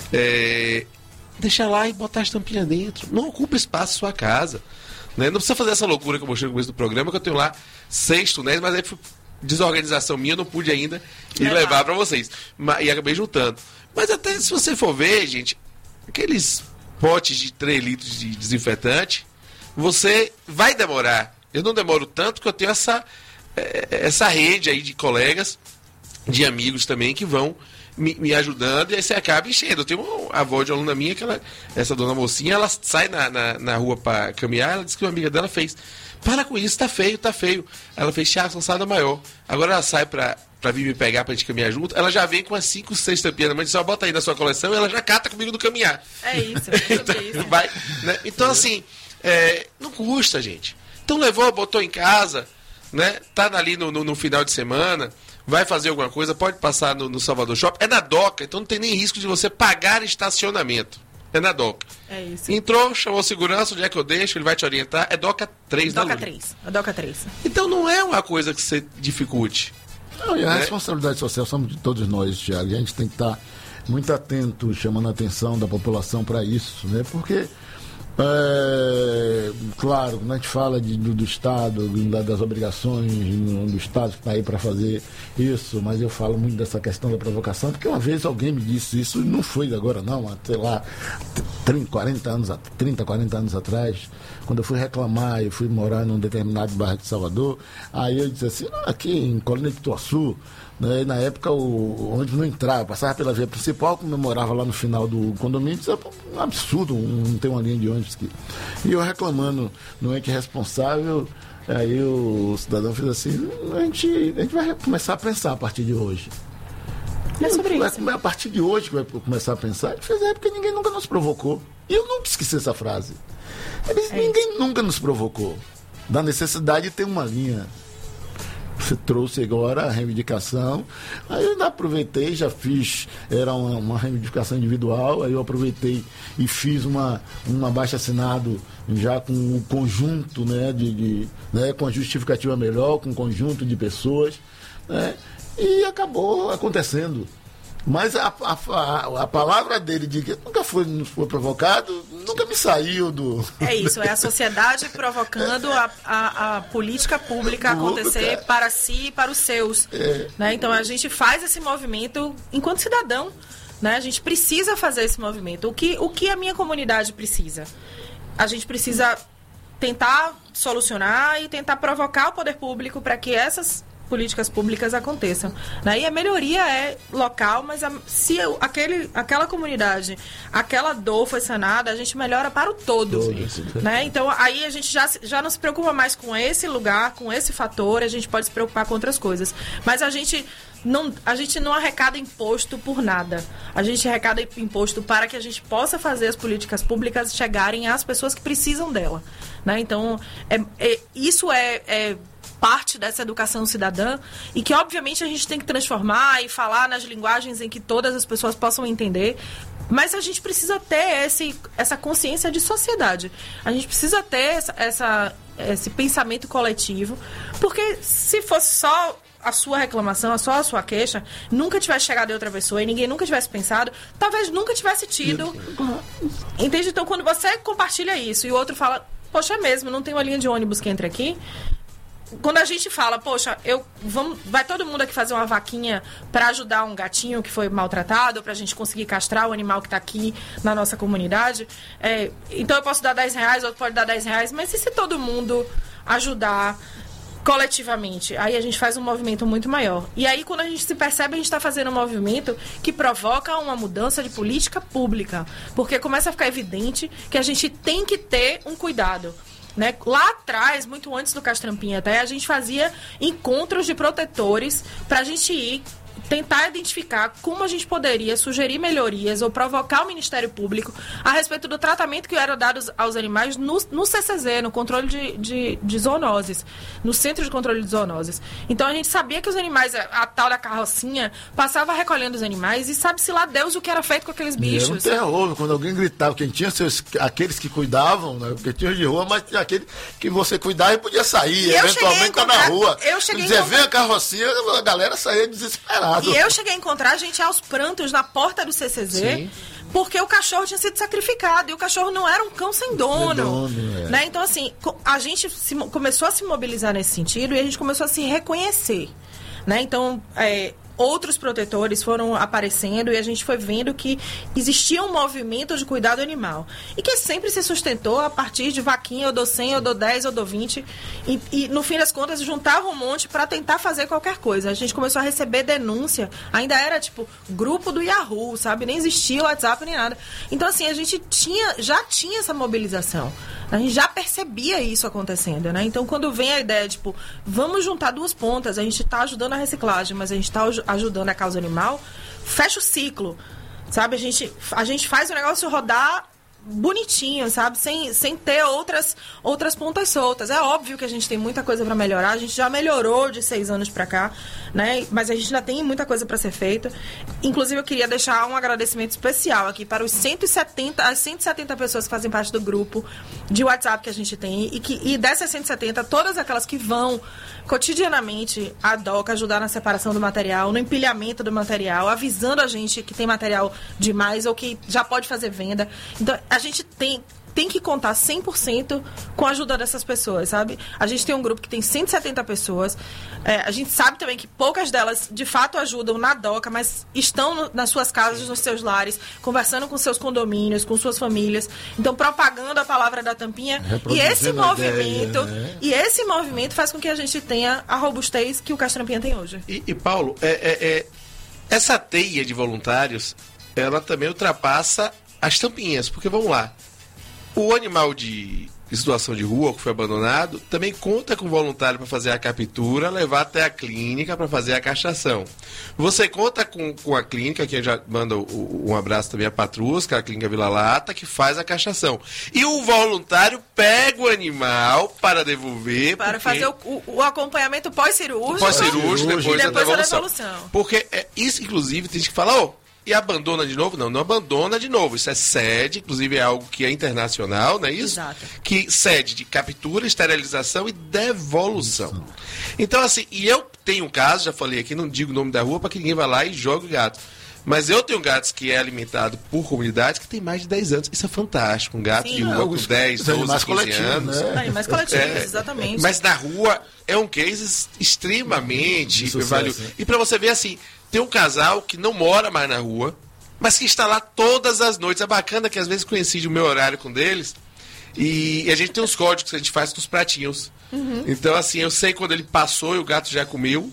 deixar lá e botar as tampinhas dentro. Não ocupa espaço em sua casa. Né? Não precisa fazer essa loucura que eu mostrei no começo do programa, que eu tenho lá 6 túneis, mas aí foi desorganização minha, eu não pude ainda ir levar para vocês. E acabei juntando. Mas até se você for ver, gente, aqueles potes de 3 litros de desinfetante, você vai demorar. Eu não demoro tanto, porque eu tenho essa rede aí de colegas, de amigos também, que vão me ajudando, e aí você acaba enchendo. Eu tenho uma avó de aluna minha, essa dona mocinha, ela sai na rua para caminhar, ela disse que uma amiga dela fez: para com isso, tá feio. Ela fez: Thiago, são salada maior. Agora ela sai pra vir me pegar pra gente caminhar junto, ela já vem com umas 5, 6 tampinhas na mão, só bota aí na sua coleção e ela já cata comigo no caminhar. É isso, então, vai, né? Então, assim, não custa, gente. Então levou, botou em casa, né? Tá ali no final de semana, vai fazer alguma coisa, pode passar no Salvador Shopping. É na DOCA, então não tem nem risco de você pagar estacionamento. É na DOCA. É isso. Entrou, chamou segurança, onde é que eu deixo, ele vai te orientar. É DOCA 3, né, a DOCA 3. Então não é uma coisa que você dificulte. Não, e a responsabilidade social somos de todos nós, Thiago. E a gente tem que estar muito atento, chamando a atenção da população para isso, né? Porque Claro, quando a gente fala do Estado, das obrigações do Estado que está aí para fazer isso, mas eu falo muito dessa questão da provocação, porque uma vez alguém me disse isso, não foi agora não, sei lá, 30, 40 anos atrás, quando eu fui reclamar, eu fui morar num determinado bairro de Salvador, aí eu disse assim, aqui em Colina de Ituaçu, né, na época o ônibus não entrava, passava pela via principal, como eu morava lá no final do condomínio, disse, um absurdo, não tem uma linha de ônibus aqui. E eu reclamando no ente responsável, aí o cidadão fez assim, a gente vai começar a pensar a partir de hoje. É sobre isso. A partir de hoje que vai começar a pensar, ele fez porque ninguém nunca nos provocou. E eu nunca esqueci essa frase. Ele disse, ninguém nunca nos provocou. Da necessidade de ter uma linha. Você trouxe agora a reivindicação, aí eu ainda aproveitei, já fiz, era uma reivindicação individual, aí eu aproveitei e fiz uma abaixo-assinado já com o conjunto, né, né, com a justificativa melhor, com um conjunto de pessoas, né, e acabou acontecendo. Mas a palavra dele de que nunca foi provocado, nunca me saiu do... É isso, é a sociedade provocando a política pública acontecer para si e para os seus. Né? Então a gente faz esse movimento enquanto cidadão. Né? A gente precisa fazer esse movimento. O que a minha comunidade precisa? A gente precisa tentar solucionar e tentar provocar o poder público para que essas políticas públicas aconteçam. Né? E a melhoria é local, mas se aquela comunidade, aquela dor foi sanada, a gente melhora para o todo. Né? Então, aí a gente já não se preocupa mais com esse lugar, com esse fator, a gente pode se preocupar com outras coisas. Mas a gente não arrecada imposto por nada. A gente arrecada imposto para que a gente possa fazer as políticas públicas chegarem às pessoas que precisam dela. Né? Então, isso é parte dessa educação cidadã e que, obviamente, a gente tem que transformar e falar nas linguagens em que todas as pessoas possam entender, mas a gente precisa ter essa consciência de sociedade. A gente precisa ter esse pensamento coletivo, porque se fosse só a sua reclamação, só a sua queixa, nunca tivesse chegado de outra pessoa e ninguém nunca tivesse pensado, talvez nunca tivesse tido. Entende? Então, quando você compartilha isso e o outro fala, poxa, é mesmo, não tem uma linha de ônibus que entre aqui. Quando a gente fala, poxa, vai todo mundo aqui fazer uma vaquinha para ajudar um gatinho que foi maltratado, para a gente conseguir castrar o animal que está aqui na nossa comunidade, então eu posso dar R$10, outro pode dar R$10, mas e se todo mundo ajudar coletivamente? Aí a gente faz um movimento muito maior. E aí, quando a gente se percebe, a gente está fazendo um movimento que provoca uma mudança de política pública, porque começa a ficar evidente que a gente tem que ter um cuidado. Né? Lá atrás, muito antes do Castrampinha até, a gente fazia encontros de protetores para a gente ir tentar identificar como a gente poderia sugerir melhorias ou provocar o Ministério Público a respeito do tratamento que era dado aos animais no CCZ, no controle de zoonoses, no Centro de Controle de Zoonoses. Então a gente sabia que os animais, a tal da carrocinha, passava recolhendo os animais e sabe-se lá Deus o que era feito com aqueles bichos. Era um terror, quando alguém gritava, quem tinha aqueles que cuidavam, né? Porque tinha de rua, mas tinha aquele que você cuidava e podia sair, eventualmente tá na rua. Vem a carrocinha, a galera saía desesperada. E eu cheguei a encontrar gente aos prantos na porta do CCZ, sim, porque o cachorro tinha sido sacrificado e o cachorro não era um cão sem dono. Né? Então, assim, a gente começou a se mobilizar nesse sentido e a gente começou a se reconhecer. Né? Então, outros protetores foram aparecendo e a gente foi vendo que existia um movimento de cuidado animal. E que sempre se sustentou a partir de vaquinha, eu dou 100, eu dou 10, eu dou 20. E no fim das contas, juntava um monte para tentar fazer qualquer coisa. A gente começou a receber denúncia. Ainda era, tipo, grupo do Yahoo, sabe? Nem existia o WhatsApp nem nada. Então, assim, a gente já tinha essa mobilização. A gente já percebia isso acontecendo, né? Então, quando vem a ideia, tipo, vamos juntar duas pontas, a gente está ajudando a reciclagem, mas a gente está ajudando a causa animal, fecha o ciclo, sabe? A gente faz o negócio rodar bonitinho, sabe? Sem ter outras pontas soltas. É óbvio que a gente tem muita coisa para melhorar, a gente já melhorou de 6 anos para cá, né? Mas a gente ainda tem muita coisa para ser feita. Inclusive, eu queria deixar um agradecimento especial aqui para as 170 pessoas que fazem parte do grupo de WhatsApp que a gente tem e dessas 170, todas aquelas que vão cotidianamente a DOCA ajudar na separação do material, no empilhamento do material, avisando a gente que tem material demais ou que já pode fazer venda. Então, a gente tem tem que contar 100% com a ajuda dessas pessoas, sabe? A gente tem um grupo que tem 170 pessoas. A gente sabe também que poucas delas, de fato, ajudam na DOCA, mas estão nas suas casas, nos seus lares, conversando com seus condomínios, com suas famílias. Então, propagando a palavra da tampinha. E esse movimento faz com que a gente tenha a robustez que o Castrampinha tem hoje. E Paulo, essa teia de voluntários, ela também ultrapassa as tampinhas, porque vamos lá, o animal de situação de rua que foi abandonado também conta com voluntário para fazer a captura, levar até a clínica para fazer a castração. Você conta com a clínica, que eu já mando um abraço também a Patrusca, a clínica Vila Lata, que faz a castração. E o voluntário pega o animal para devolver. Para fazer o acompanhamento pós-cirúrgico. Depois da devolução. devolução. Porque isso, inclusive, tem que falar, e abandona de novo? Não abandona de novo. Isso é sede, inclusive é algo que é internacional, não é isso? Exato. Que sede de captura, esterilização e devolução. Então, assim, e eu tenho um caso, já falei aqui, não digo o nome da rua para que ninguém vá lá e jogue o gato. Mas eu tenho gatos que é alimentado por comunidades que tem mais de 10 anos. Isso é fantástico. Um gato de rua com 10, 12, 15 anos. Né? Animais coletivos, exatamente. Mas na rua é um case extremamente valioso. E para você ver assim, tem um casal que não mora mais na rua, mas que está lá todas as noites. É bacana que às vezes coincide o meu horário com deles. E a gente tem uns códigos que a gente faz com os pratinhos. Então, assim, eu sei quando ele passou e o gato já comeu.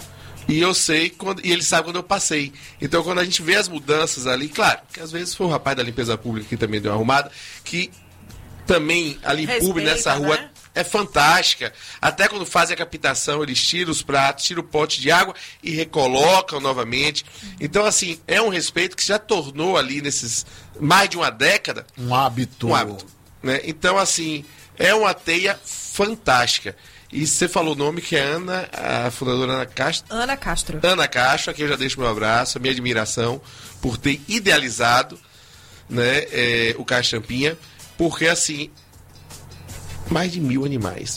E eu sei quando. E ele sabe quando eu passei. Então, quando a gente vê as mudanças ali, claro, que às vezes foi o rapaz da limpeza pública que também deu uma arrumada, que também a Limpub nessa rua. Né? É fantástica. Até quando fazem a captação, eles tiram os pratos, tiram o pote de água e recolocam novamente. Então, assim, é um respeito que já tornou ali nesses mais de uma década um hábito. Né? Então, assim, é uma teia fantástica. E você falou o nome que é Ana, a fundadora Ana Castro. Ana Castro. Ana Castro, aqui eu já deixo meu abraço, a minha admiração por ter idealizado, né, o Castrampinha, porque, assim, mais de 1.000 animais.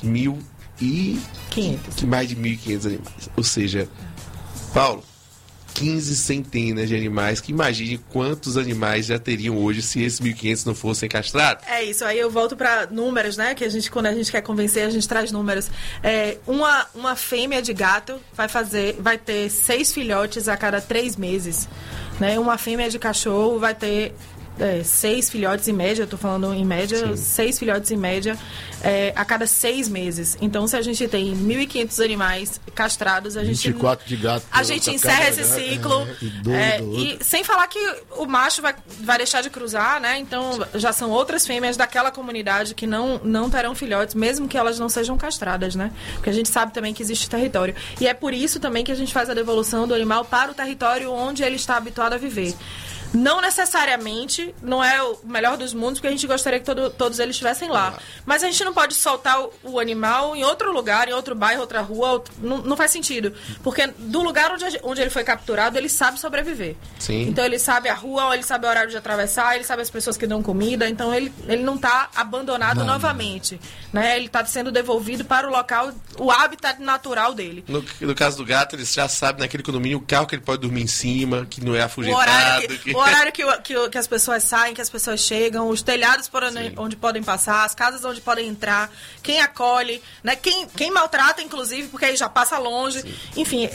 1.500. Mais de 1.500 animais. Ou seja, Paulo, 15 centenas de animais, que imagine quantos animais já teriam hoje se esses 1.500 não fossem castrados. É isso, aí eu volto para números, né? Que quando a gente quer convencer, a gente traz números. Uma fêmea de gato vai ter 6 filhotes a cada 3 meses. Né? Uma fêmea de cachorro vai ter 6 filhotes em média, eu tô falando em média, 6 filhotes em média a cada 6 meses. Então, se a gente tem 1.500 animais castrados, a gente 24 de gato. A gente encerra esse ciclo. E sem falar que o macho vai deixar de cruzar, né? Então, já são outras fêmeas daquela comunidade que não terão filhotes, mesmo que elas não sejam castradas, né? Porque a gente sabe também que existe território. E é por isso também que a gente faz a devolução do animal para o território onde ele está habituado a viver. Não necessariamente, não é o melhor dos mundos, porque a gente gostaria que todos eles estivessem lá. Mas a gente não pode soltar o animal em outro lugar, em outro bairro, outra rua. Não faz sentido. Porque do lugar onde ele foi capturado, ele sabe sobreviver. Sim. Então ele sabe a rua, ele sabe o horário de atravessar, ele sabe as pessoas que dão comida. Então ele não está abandonado novamente. Né? Ele está sendo devolvido para o local, o habitat natural dele. No caso do gato, eles já sabem naquele condomínio o carro que ele pode dormir em cima, que não é afugentado. O horário que as pessoas saem, que as pessoas chegam, os telhados por onde podem passar, as casas onde podem entrar, quem acolhe, né? Quem maltrata, inclusive, porque aí já passa longe. Sim. Enfim,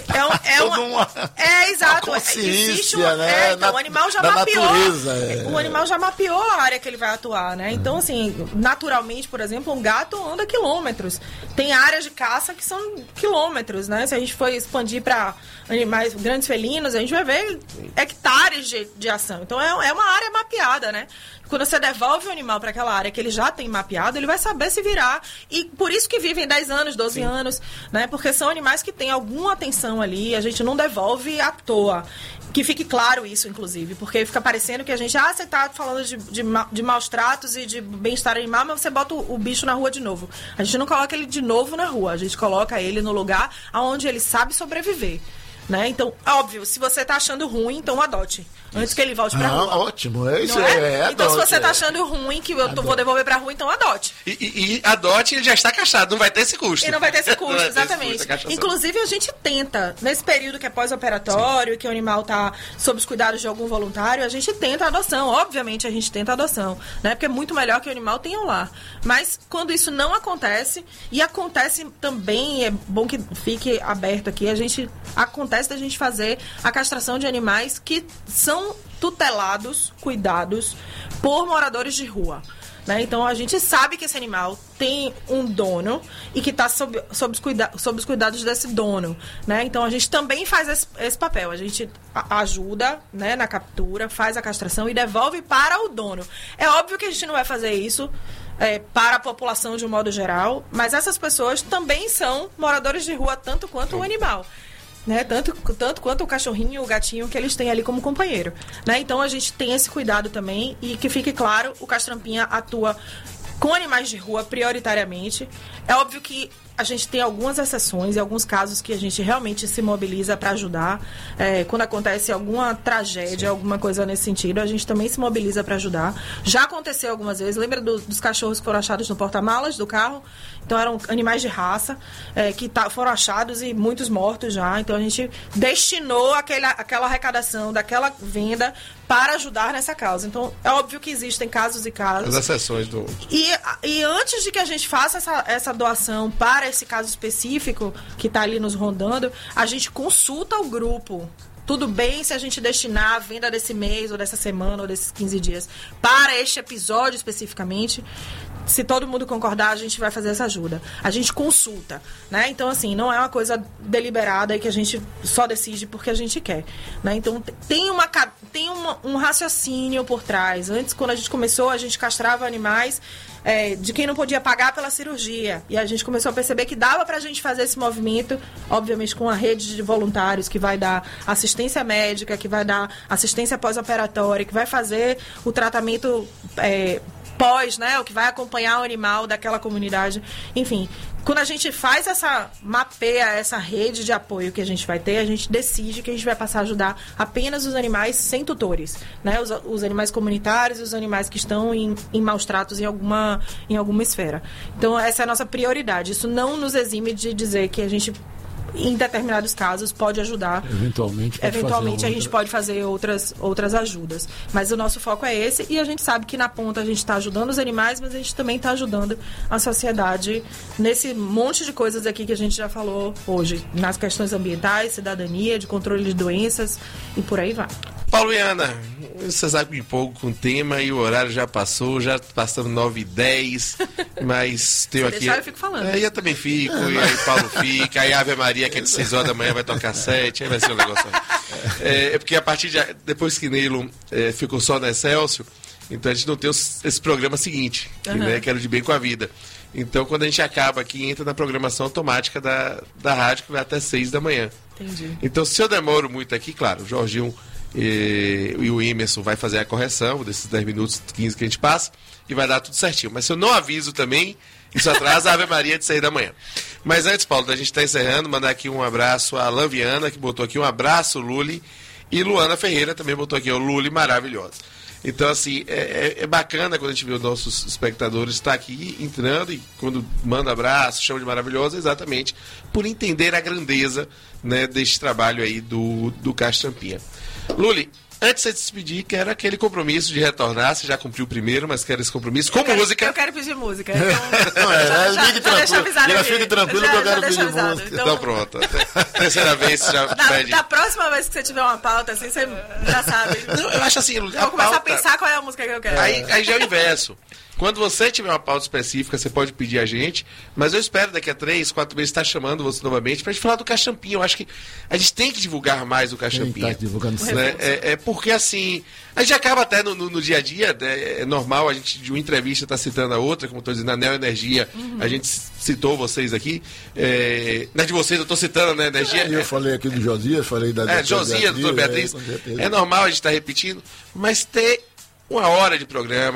exato. Existe né? Então, o animal já mapeou. Natureza, O animal já mapeou a área que ele vai atuar, né? Então, assim, naturalmente, por exemplo, um gato anda quilômetros. Tem áreas de caça que são quilômetros, né? Se a gente for expandir para animais grandes felinos, a gente vai ver hectares de ação. Então é uma área mapeada, né? Quando você devolve o animal para aquela área que ele já tem mapeado, ele vai saber se virar. E por isso que vivem 10 anos, 12 anos, né? Porque são animais que têm alguma atenção ali, a gente não devolve à toa. Que fique claro isso, inclusive, porque fica parecendo que a gente, você tá falando de maus tratos e de bem-estar animal, mas você bota o bicho na rua de novo. A gente não coloca ele de novo na rua, a gente coloca ele no lugar onde ele sabe sobreviver. Né? Então, óbvio, se você tá achando ruim, então adote. antes que ele volte pra rua. Ótimo, isso Não é. Então, adote, se você tá achando ruim que eu vou devolver pra rua, então adote. E adote, ele já está castrado, não vai ter esse custo. E não vai ter esse custo, Não vai ter esse exatamente. custo, a castração. Inclusive, a gente tenta, nesse período que é pós-operatório, que o animal tá sob os cuidados de algum voluntário, a gente tenta a adoção. Obviamente, a gente tenta a adoção, né? Porque é muito melhor que o animal tenha um lar. Mas, quando isso não acontece, e acontece também, é bom que fique aberto aqui, acontece da gente fazer a castração de animais que são tutelados, cuidados por moradores de rua. Né? Então, a gente sabe que esse animal tem um dono e que está sob os cuidados desse dono. Né? Então, a gente também faz esse papel. A gente ajuda, né, na captura, faz a castração e devolve para o dono. É óbvio que a gente não vai fazer isso para a população de um modo geral, mas essas pessoas também são moradores de rua, tanto quanto o animal. Né? Tanto quanto o cachorrinho e o gatinho que eles têm ali como companheiro. Né? Então a gente tem esse cuidado também, e que fique claro, o Castrampinha atua com animais de rua prioritariamente. É óbvio que a gente tem algumas exceções e alguns casos que a gente realmente se mobiliza para ajudar. Quando acontece alguma tragédia, alguma coisa nesse sentido, a gente também se mobiliza para ajudar. Já aconteceu algumas vezes. Lembra dos cachorros que foram achados no porta-malas do carro? Então eram animais de raça que foram achados e muitos mortos já. Então a gente destinou aquela arrecadação daquela venda para ajudar nessa causa. Então é óbvio que existem casos e casos. As exceções do... E antes de que a gente faça essa doação para esse caso específico que está ali nos rondando, a gente consulta o grupo. Tudo bem se a gente destinar a venda desse mês, ou dessa semana, ou desses 15 dias para este episódio especificamente. Se todo mundo concordar, a gente vai fazer essa ajuda. A gente consulta, né? Então, assim, não é uma coisa deliberada e que a gente só decide porque a gente quer, né? Então, tem um raciocínio por trás. Antes, quando a gente começou, a gente castrava animais de quem não podia pagar pela cirurgia. E a gente começou a perceber que dava pra gente fazer esse movimento, obviamente com a rede de voluntários que vai dar assistência médica, que vai dar assistência pós-operatória, que vai fazer o tratamento pós, né, o que vai acompanhar o animal daquela comunidade. Enfim, quando a gente mapeia essa rede de apoio que a gente vai ter, a gente decide que a gente vai passar a ajudar apenas os animais sem tutores, né, os animais comunitários, os animais que estão em maus tratos em alguma esfera. Então, essa é a nossa prioridade. Isso não nos exime de dizer que a gente, em determinados casos, pode ajudar. Eventualmente a gente pode fazer outras ajudas. Mas o nosso foco é esse, e a gente sabe que na ponta a gente está ajudando os animais, mas a gente também está ajudando a sociedade nesse monte de coisas aqui que a gente já falou hoje, nas questões ambientais, cidadania, de controle de doenças e por aí vai. Paulo e Ana, você sabe que me empolgo com o tema e o horário já passou, já passamos 9h10, mas tenho aqui... Deixar, eu fico falando. Eu também fico, e aí Paulo fica, aí a Ave Maria, que é de 6 horas da manhã, vai tocar 7, aí vai ser um negócio aí. Porque a partir depois que Neilo ficou só na Excelsior, então a gente não tem esse programa seguinte, que era o De Bem com a Vida. Então, quando a gente acaba aqui, entra na programação automática da rádio, que vai até 6 da manhã. Entendi. Então, se eu demoro muito aqui, claro, o Jorginho e o Emerson vai fazer a correção desses 10 minutos, 15 que a gente passa, e vai dar tudo certinho. Mas se eu não aviso também, isso atrasa a Ave Maria de 6 da manhã. Mas antes, Paulo, da gente estar encerrando, mandar aqui um abraço a Alain Viana, que botou aqui um abraço, Luli, e Luana Ferreira também botou aqui, Luli maravilhosa. Então, assim, é bacana quando a gente vê os nossos espectadores estar aqui entrando, e quando manda abraço, chama de maravilhosa, exatamente por entender a grandeza, né, deste trabalho aí do Castrampinha. Luli, antes de você se despedir, quero aquele compromisso de retornar. Você já cumpriu o primeiro, mas quero esse compromisso com música. Eu quero pedir música. Fique tranquilo que eu quero pedir música. Então pronto. Terceira vez você já pede. Da próxima vez que você tiver uma pauta, assim, você já sabe. Eu acho assim, eu vou começar a pensar qual é a música que eu quero. Aí já é o inverso. Quando você tiver uma pauta específica, você pode pedir a gente, mas eu espero daqui a 3, 4 meses estar chamando você novamente pra gente falar do Castrampinha. Eu acho que a gente tem que divulgar mais o Castrampinha. Né? Porque assim, a gente acaba até no dia a dia, né? É normal a gente de uma entrevista estar citando a outra, como estou dizendo, a Neo Energia, a gente citou vocês aqui. Não é de vocês, eu estou citando a Neo Energia. Eu falei aqui do Josias, falei da Josias, doutora Beatriz. É normal a gente estar repetindo, mas ter uma hora de programa,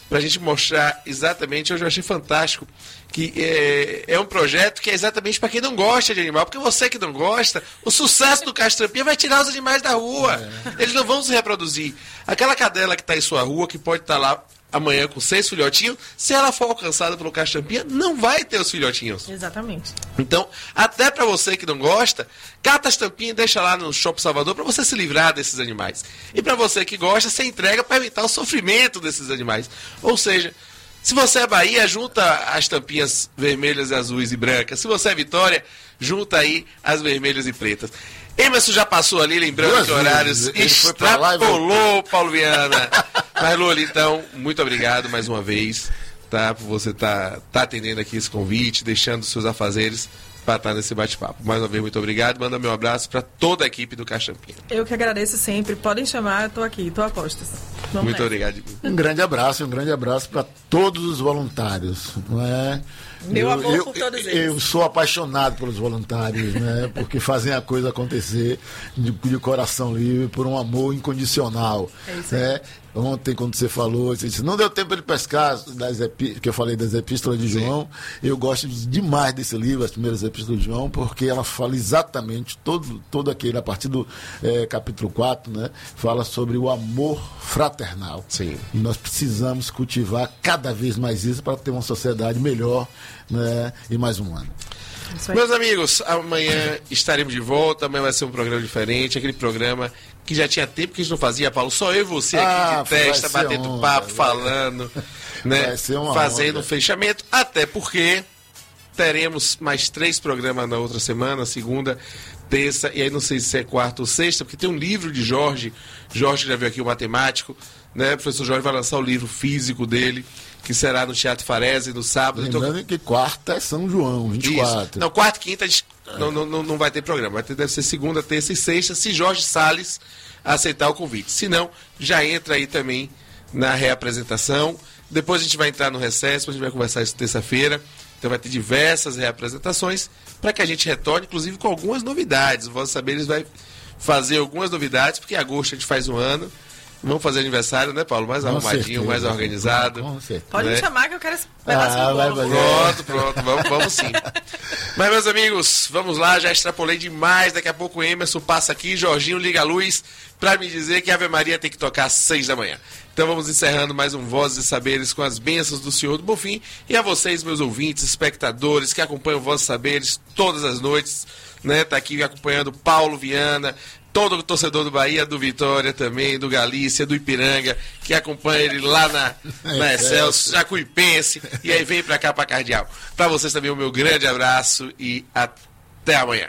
pra gente mostrar exatamente, hoje eu achei fantástico, que é um projeto que é exatamente para quem não gosta de animal, porque você que não gosta, o sucesso do Castrampinha vai tirar os animais da rua. Eles não vão se reproduzir. Aquela cadela que está em sua rua, que pode estar lá amanhã com 6 filhotinhos, se ela for alcançada pelo Castrampinha, não vai ter os filhotinhos. Exatamente. Então, até para você que não gosta, cata as tampinhas e deixa lá no Shopping Salvador para você se livrar desses animais. E para você que gosta, você entrega para evitar o sofrimento desses animais. Ou seja, se você é Bahia, junta as tampinhas vermelhas, azuis e brancas. Se você é Vitória, junta aí as vermelhas e pretas. Emerson já passou ali, lembrando que horários extrapolou, Paulo Viana. Mas, Lula, então, muito obrigado mais uma vez, tá, por você tá atendendo aqui esse convite, deixando os seus afazeres para estar nesse bate-papo. Mais uma vez, muito obrigado. Manda meu abraço para toda a equipe do Castrampinha. Eu que agradeço sempre. Podem chamar, eu tô aqui, tô a postos. Muito obrigado. Um grande abraço para todos os voluntários. Não é? Meu amor por todos eles. Eu sou apaixonado pelos voluntários, né? Porque fazem a coisa acontecer de coração livre, por um amor incondicional. É isso aí. Né? Ontem, quando você falou, você disse, não deu tempo de pescar, que eu falei das epístolas de João. Eu gosto demais desse livro, as primeiras epístolas de João, porque ela fala exatamente todo aquele, a partir do capítulo 4, né? Fala sobre o amor fraternal. Sim. E nós precisamos cultivar cada vez mais isso para ter uma sociedade melhor, né? E mais humana. Meus amigos, amanhã estaremos de volta. Amanhã vai ser um programa diferente. Aquele programa que já tinha tempo que a gente não fazia, Paulo. Só eu e você aqui de testa, batendo papo, falando, né? Fazendo um fechamento. Até porque teremos mais 3 programas na outra semana, segunda, terça, e aí não sei se é quarta ou sexta, porque tem um livro de Jorge que já veio aqui, o matemático, né? O professor Jorge vai lançar o livro físico dele, que será no Teatro Farese no sábado. Lembrando que quarta é São João, 24. Isso. Não, quarta e quinta a gente não vai ter programa. Deve ser segunda, terça e sexta, se Jorge Salles aceitar o convite. Se não, já entra aí também na reapresentação. Depois a gente vai entrar no recesso, a gente vai conversar isso terça-feira. Então vai ter diversas reapresentações para que a gente retorne, inclusive com algumas novidades. O Voz Saberes vai fazer algumas novidades, porque em agosto a gente faz um ano. Vamos fazer aniversário, né, Paulo? Mais arrumadinho, mais organizado. Com certeza. Pode me chamar que eu quero pedaço do bolo. Pronto, vamos sim. Mas, meus amigos, vamos lá, já extrapolei demais. Daqui a pouco o Emerson passa aqui, Jorginho liga a luz para me dizer que a Ave Maria tem que tocar às 6 da manhã. Então vamos encerrando mais um Vozes e Saberes com as bênçãos do Senhor do Bonfim. E a vocês, meus ouvintes, espectadores que acompanham Vozes e Saberes todas as noites, né? Tá aqui acompanhando Paulo Viana, todo o torcedor do Bahia, do Vitória também, do Galícia, do Ipiranga, que acompanha ele lá na Excelsior, Jacuipense, e aí vem pra cá, pra Cardeal. Pra vocês também o meu grande abraço e até amanhã.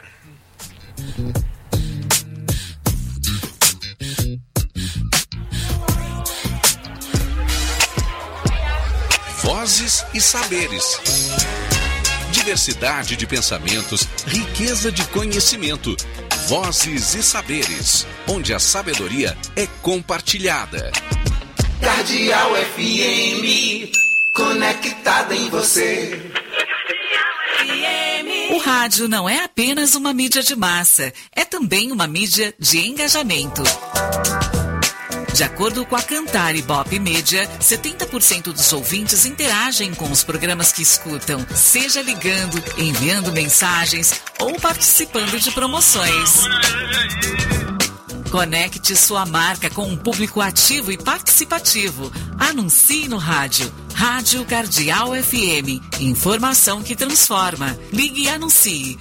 Vozes e Saberes. Diversidade de pensamentos, riqueza de conhecimento. Vozes e Saberes, onde a sabedoria é compartilhada. Cardeal FM, conectada em você. O rádio não é apenas uma mídia de massa, é também uma mídia de engajamento. De acordo com a Cantar Ibope Media, 70% dos ouvintes interagem com os programas que escutam, seja ligando, enviando mensagens ou participando de promoções. Conecte sua marca com um público ativo e participativo. Anuncie no rádio. Rádio Cardeal FM. Informação que transforma. Ligue e anuncie.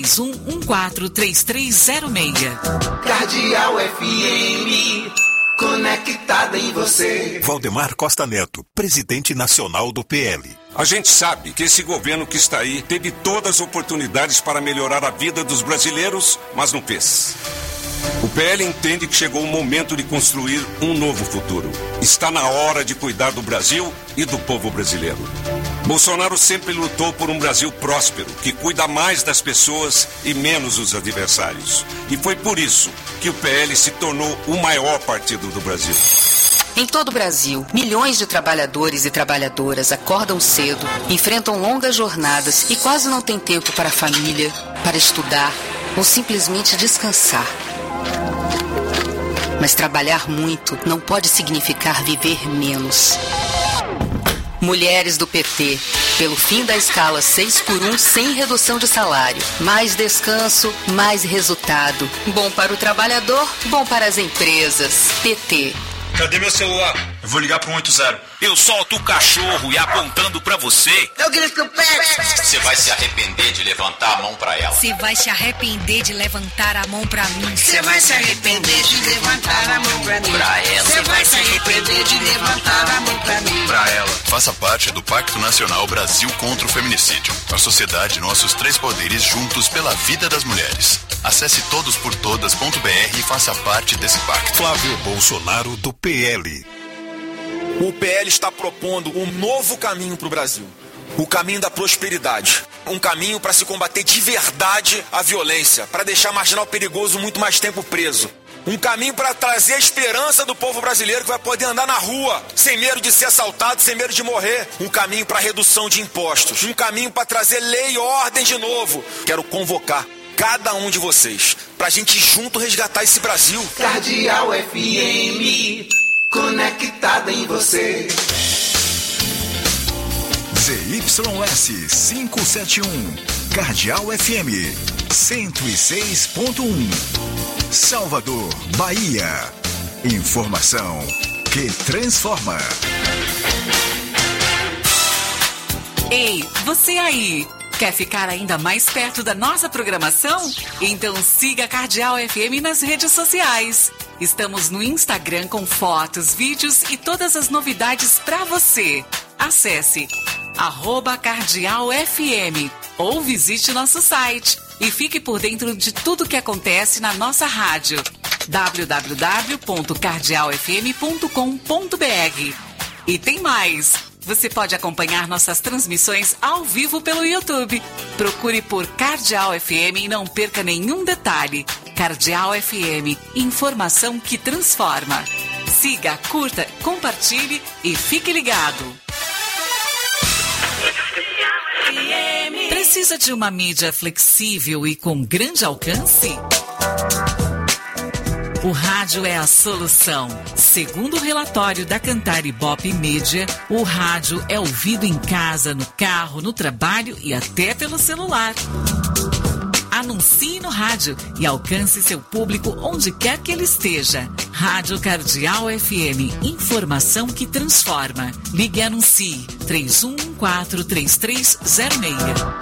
31143306. Cardeal FM, conectada em você. Valdemar Costa Neto, presidente nacional do PL. A gente sabe que esse governo que está aí teve todas as oportunidades para melhorar a vida dos brasileiros, mas não fez. O PL entende que chegou o momento de construir um novo futuro. Está na hora de cuidar do Brasil e do povo brasileiro. Bolsonaro sempre lutou por um Brasil próspero, que cuida mais das pessoas e menos dos adversários. E foi por isso que o PL se tornou o maior partido do Brasil. Em todo o Brasil, milhões de trabalhadores e trabalhadoras acordam cedo, enfrentam longas jornadas e quase não têm tempo para a família, para estudar ou simplesmente descansar. Mas trabalhar muito não pode significar viver menos. Mulheres do PT, pelo fim da escala 6x1 sem redução de salário. Mais descanso, mais resultado. Bom para o trabalhador, bom para as empresas. PT. Cadê meu celular? Eu vou ligar pro 180. Eu solto o cachorro e apontando pra você. Eu grito pé. Você vai se arrepender de levantar a mão pra ela. Você vai se arrepender de levantar a mão pra mim. Você vai se arrepender de levantar a mão pra mim. Pra ela. Você vai se arrepender de levantar a mão pra mim. Pra ela. Faça parte do Pacto Nacional Brasil contra o Feminicídio. A sociedade, nossos três poderes juntos pela vida das mulheres. Acesse todosportodas.br e faça parte desse pacto. Flávio Bolsonaro, do PL. O PL está propondo um novo caminho para o Brasil. O caminho da prosperidade. Um caminho para se combater de verdade a violência. Para deixar marginal perigoso muito mais tempo preso. Um caminho para trazer a esperança do povo brasileiro que vai poder andar na rua sem medo de ser assaltado, sem medo de morrer. Um caminho para redução de impostos. Um caminho para trazer lei e ordem de novo. Quero convocar cada um de vocês pra gente junto resgatar esse Brasil. Cardeal FM, conectada em você. ZYS 571, Cardeal FM 106.1, Salvador, Bahia. Informação que transforma. Ei, você aí! Quer ficar ainda mais perto da nossa programação? Então siga a Cardeal FM nas redes sociais. Estamos no Instagram com fotos, vídeos e todas as novidades para você. Acesse @cardealfm ou visite nosso site e fique por dentro de tudo que acontece na nossa rádio. www.cardealfm.com.br. E tem mais! Você pode acompanhar nossas transmissões ao vivo pelo YouTube. Procure por Cardeal FM e não perca nenhum detalhe. Cardeal FM, informação que transforma. Siga, curta, compartilhe e fique ligado. Precisa de uma mídia flexível e com grande alcance? O rádio é a solução. Segundo o relatório da Cantar Ibope Mídia, o rádio é ouvido em casa, no carro, no trabalho e até pelo celular. Anuncie no rádio e alcance seu público onde quer que ele esteja. Rádio Cardeal FM, informação que transforma. Ligue e anuncie 31143306.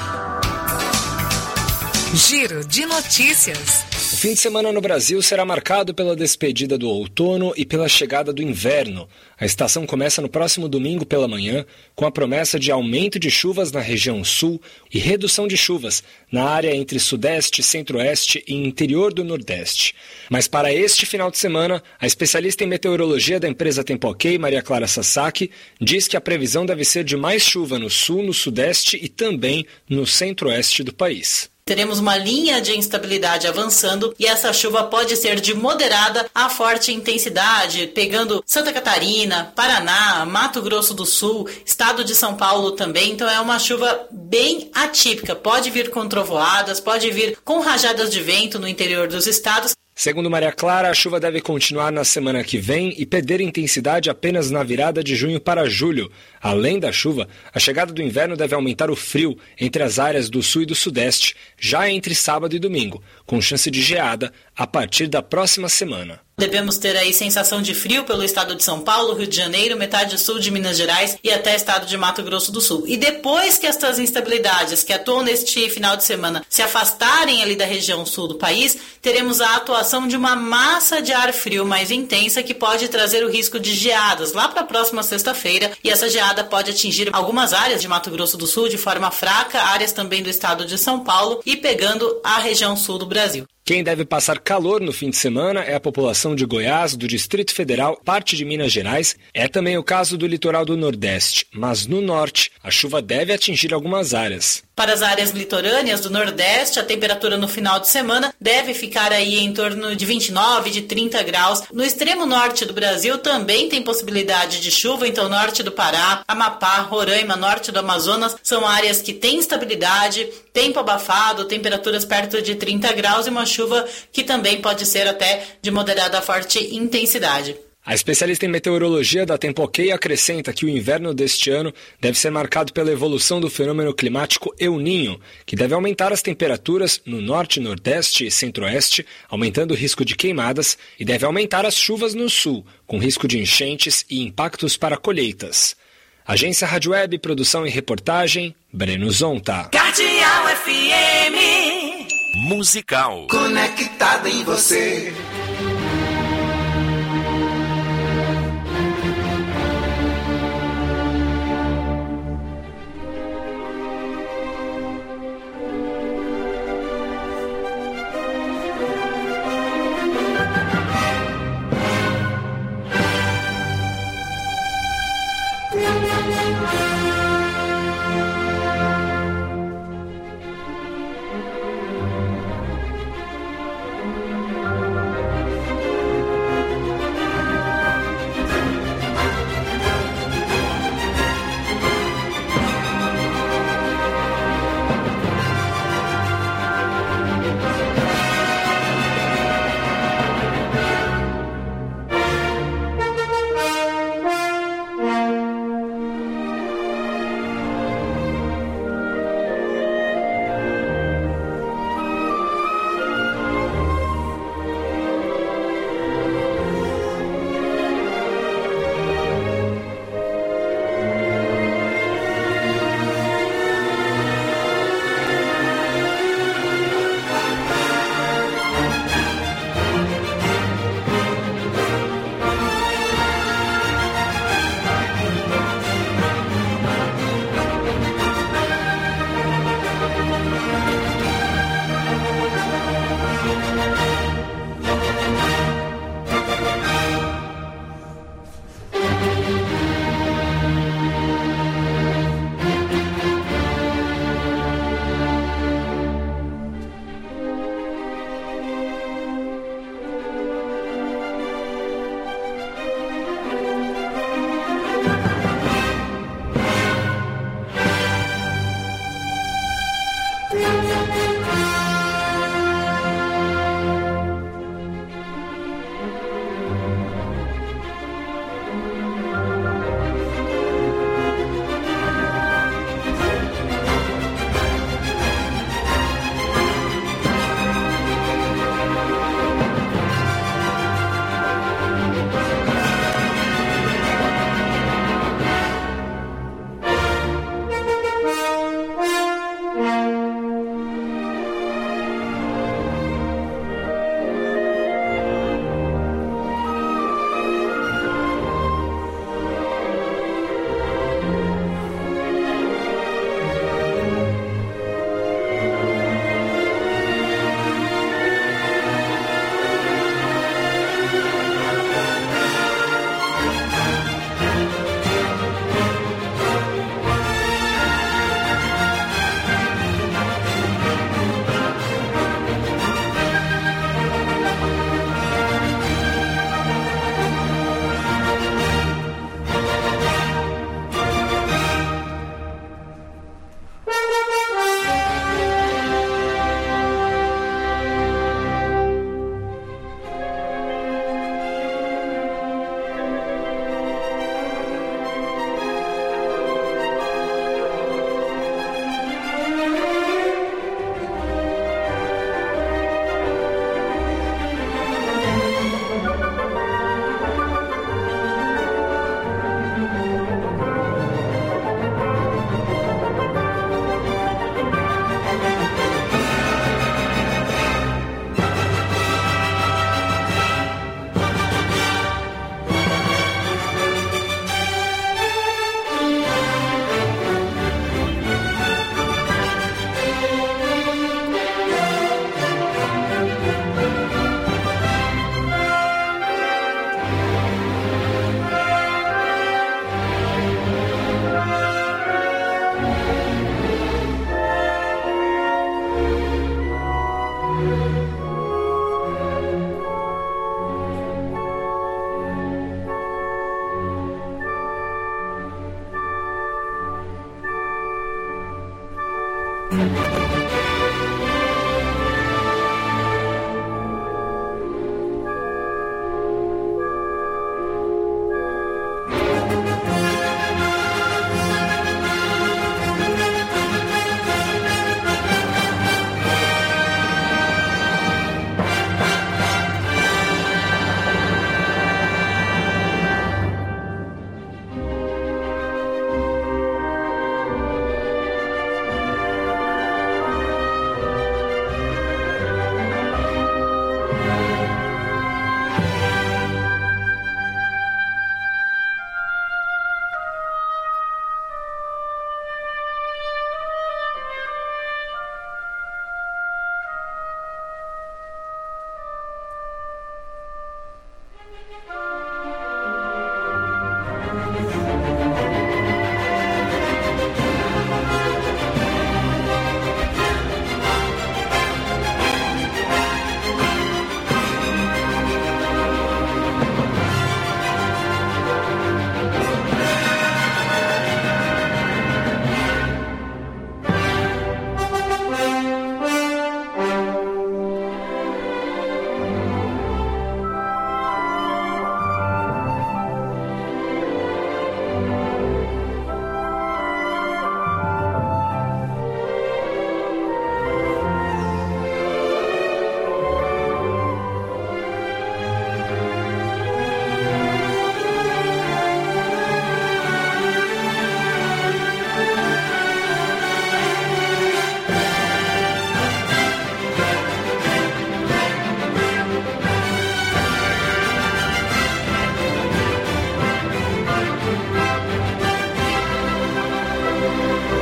Giro de notícias. O fim de semana no Brasil será marcado pela despedida do outono e pela chegada do inverno. A estação começa no próximo domingo pela manhã, com a promessa de aumento de chuvas na região sul e redução de chuvas na área entre sudeste, centro-oeste e interior do nordeste. Mas para este final de semana, a especialista em meteorologia da empresa Tempo Ok, Maria Clara Sasaki, diz que a previsão deve ser de mais chuva no sul, no sudeste e também no centro-oeste do país. Teremos uma linha de instabilidade avançando e essa chuva pode ser de moderada a forte intensidade, pegando Santa Catarina, Paraná, Mato Grosso do Sul, estado de São Paulo também. Então é uma chuva bem atípica. Pode vir com trovoadas, pode vir com rajadas de vento no interior dos estados. Segundo Maria Clara, a chuva deve continuar na semana que vem e perder intensidade apenas na virada de junho para julho. Além da chuva, a chegada do inverno deve aumentar o frio entre as áreas do sul e do sudeste, já entre sábado e domingo, com chance de geada a partir da próxima semana. Devemos ter aí sensação de frio pelo estado de São Paulo, Rio de Janeiro, metade sul de Minas Gerais e até estado de Mato Grosso do Sul. E depois que estas instabilidades que atuam neste final de semana se afastarem ali da região sul do país, teremos a atuação de uma massa de ar frio mais intensa que pode trazer o risco de geadas lá para a próxima sexta-feira. E essa geada pode atingir algumas áreas de Mato Grosso do Sul de forma fraca, áreas também do estado de São Paulo e pegando a região sul do Brasil. Quem deve passar calor no fim de semana é a população de Goiás, do Distrito Federal, parte de Minas Gerais. É também o caso do litoral do Nordeste, mas no Norte a chuva deve atingir algumas áreas. Para as áreas litorâneas do Nordeste, a temperatura no final de semana deve ficar aí em torno de 29, de 30 graus. No extremo norte do Brasil também tem possibilidade de chuva, então norte do Pará, Amapá, Roraima, norte do Amazonas, são áreas que têm estabilidade, tempo abafado, temperaturas perto de 30 graus e uma chuva que também pode ser até de moderada a forte intensidade. A especialista em meteorologia da Tempo-OK acrescenta que o inverno deste ano deve ser marcado pela evolução do fenômeno climático El Niño, que deve aumentar as temperaturas no norte, nordeste e centro-oeste, aumentando o risco de queimadas, e deve aumentar as chuvas no sul, com risco de enchentes e impactos para colheitas. Agência Rádio Web, produção e reportagem, Breno Zonta. Cardeal FM. Musical. Conectada em você.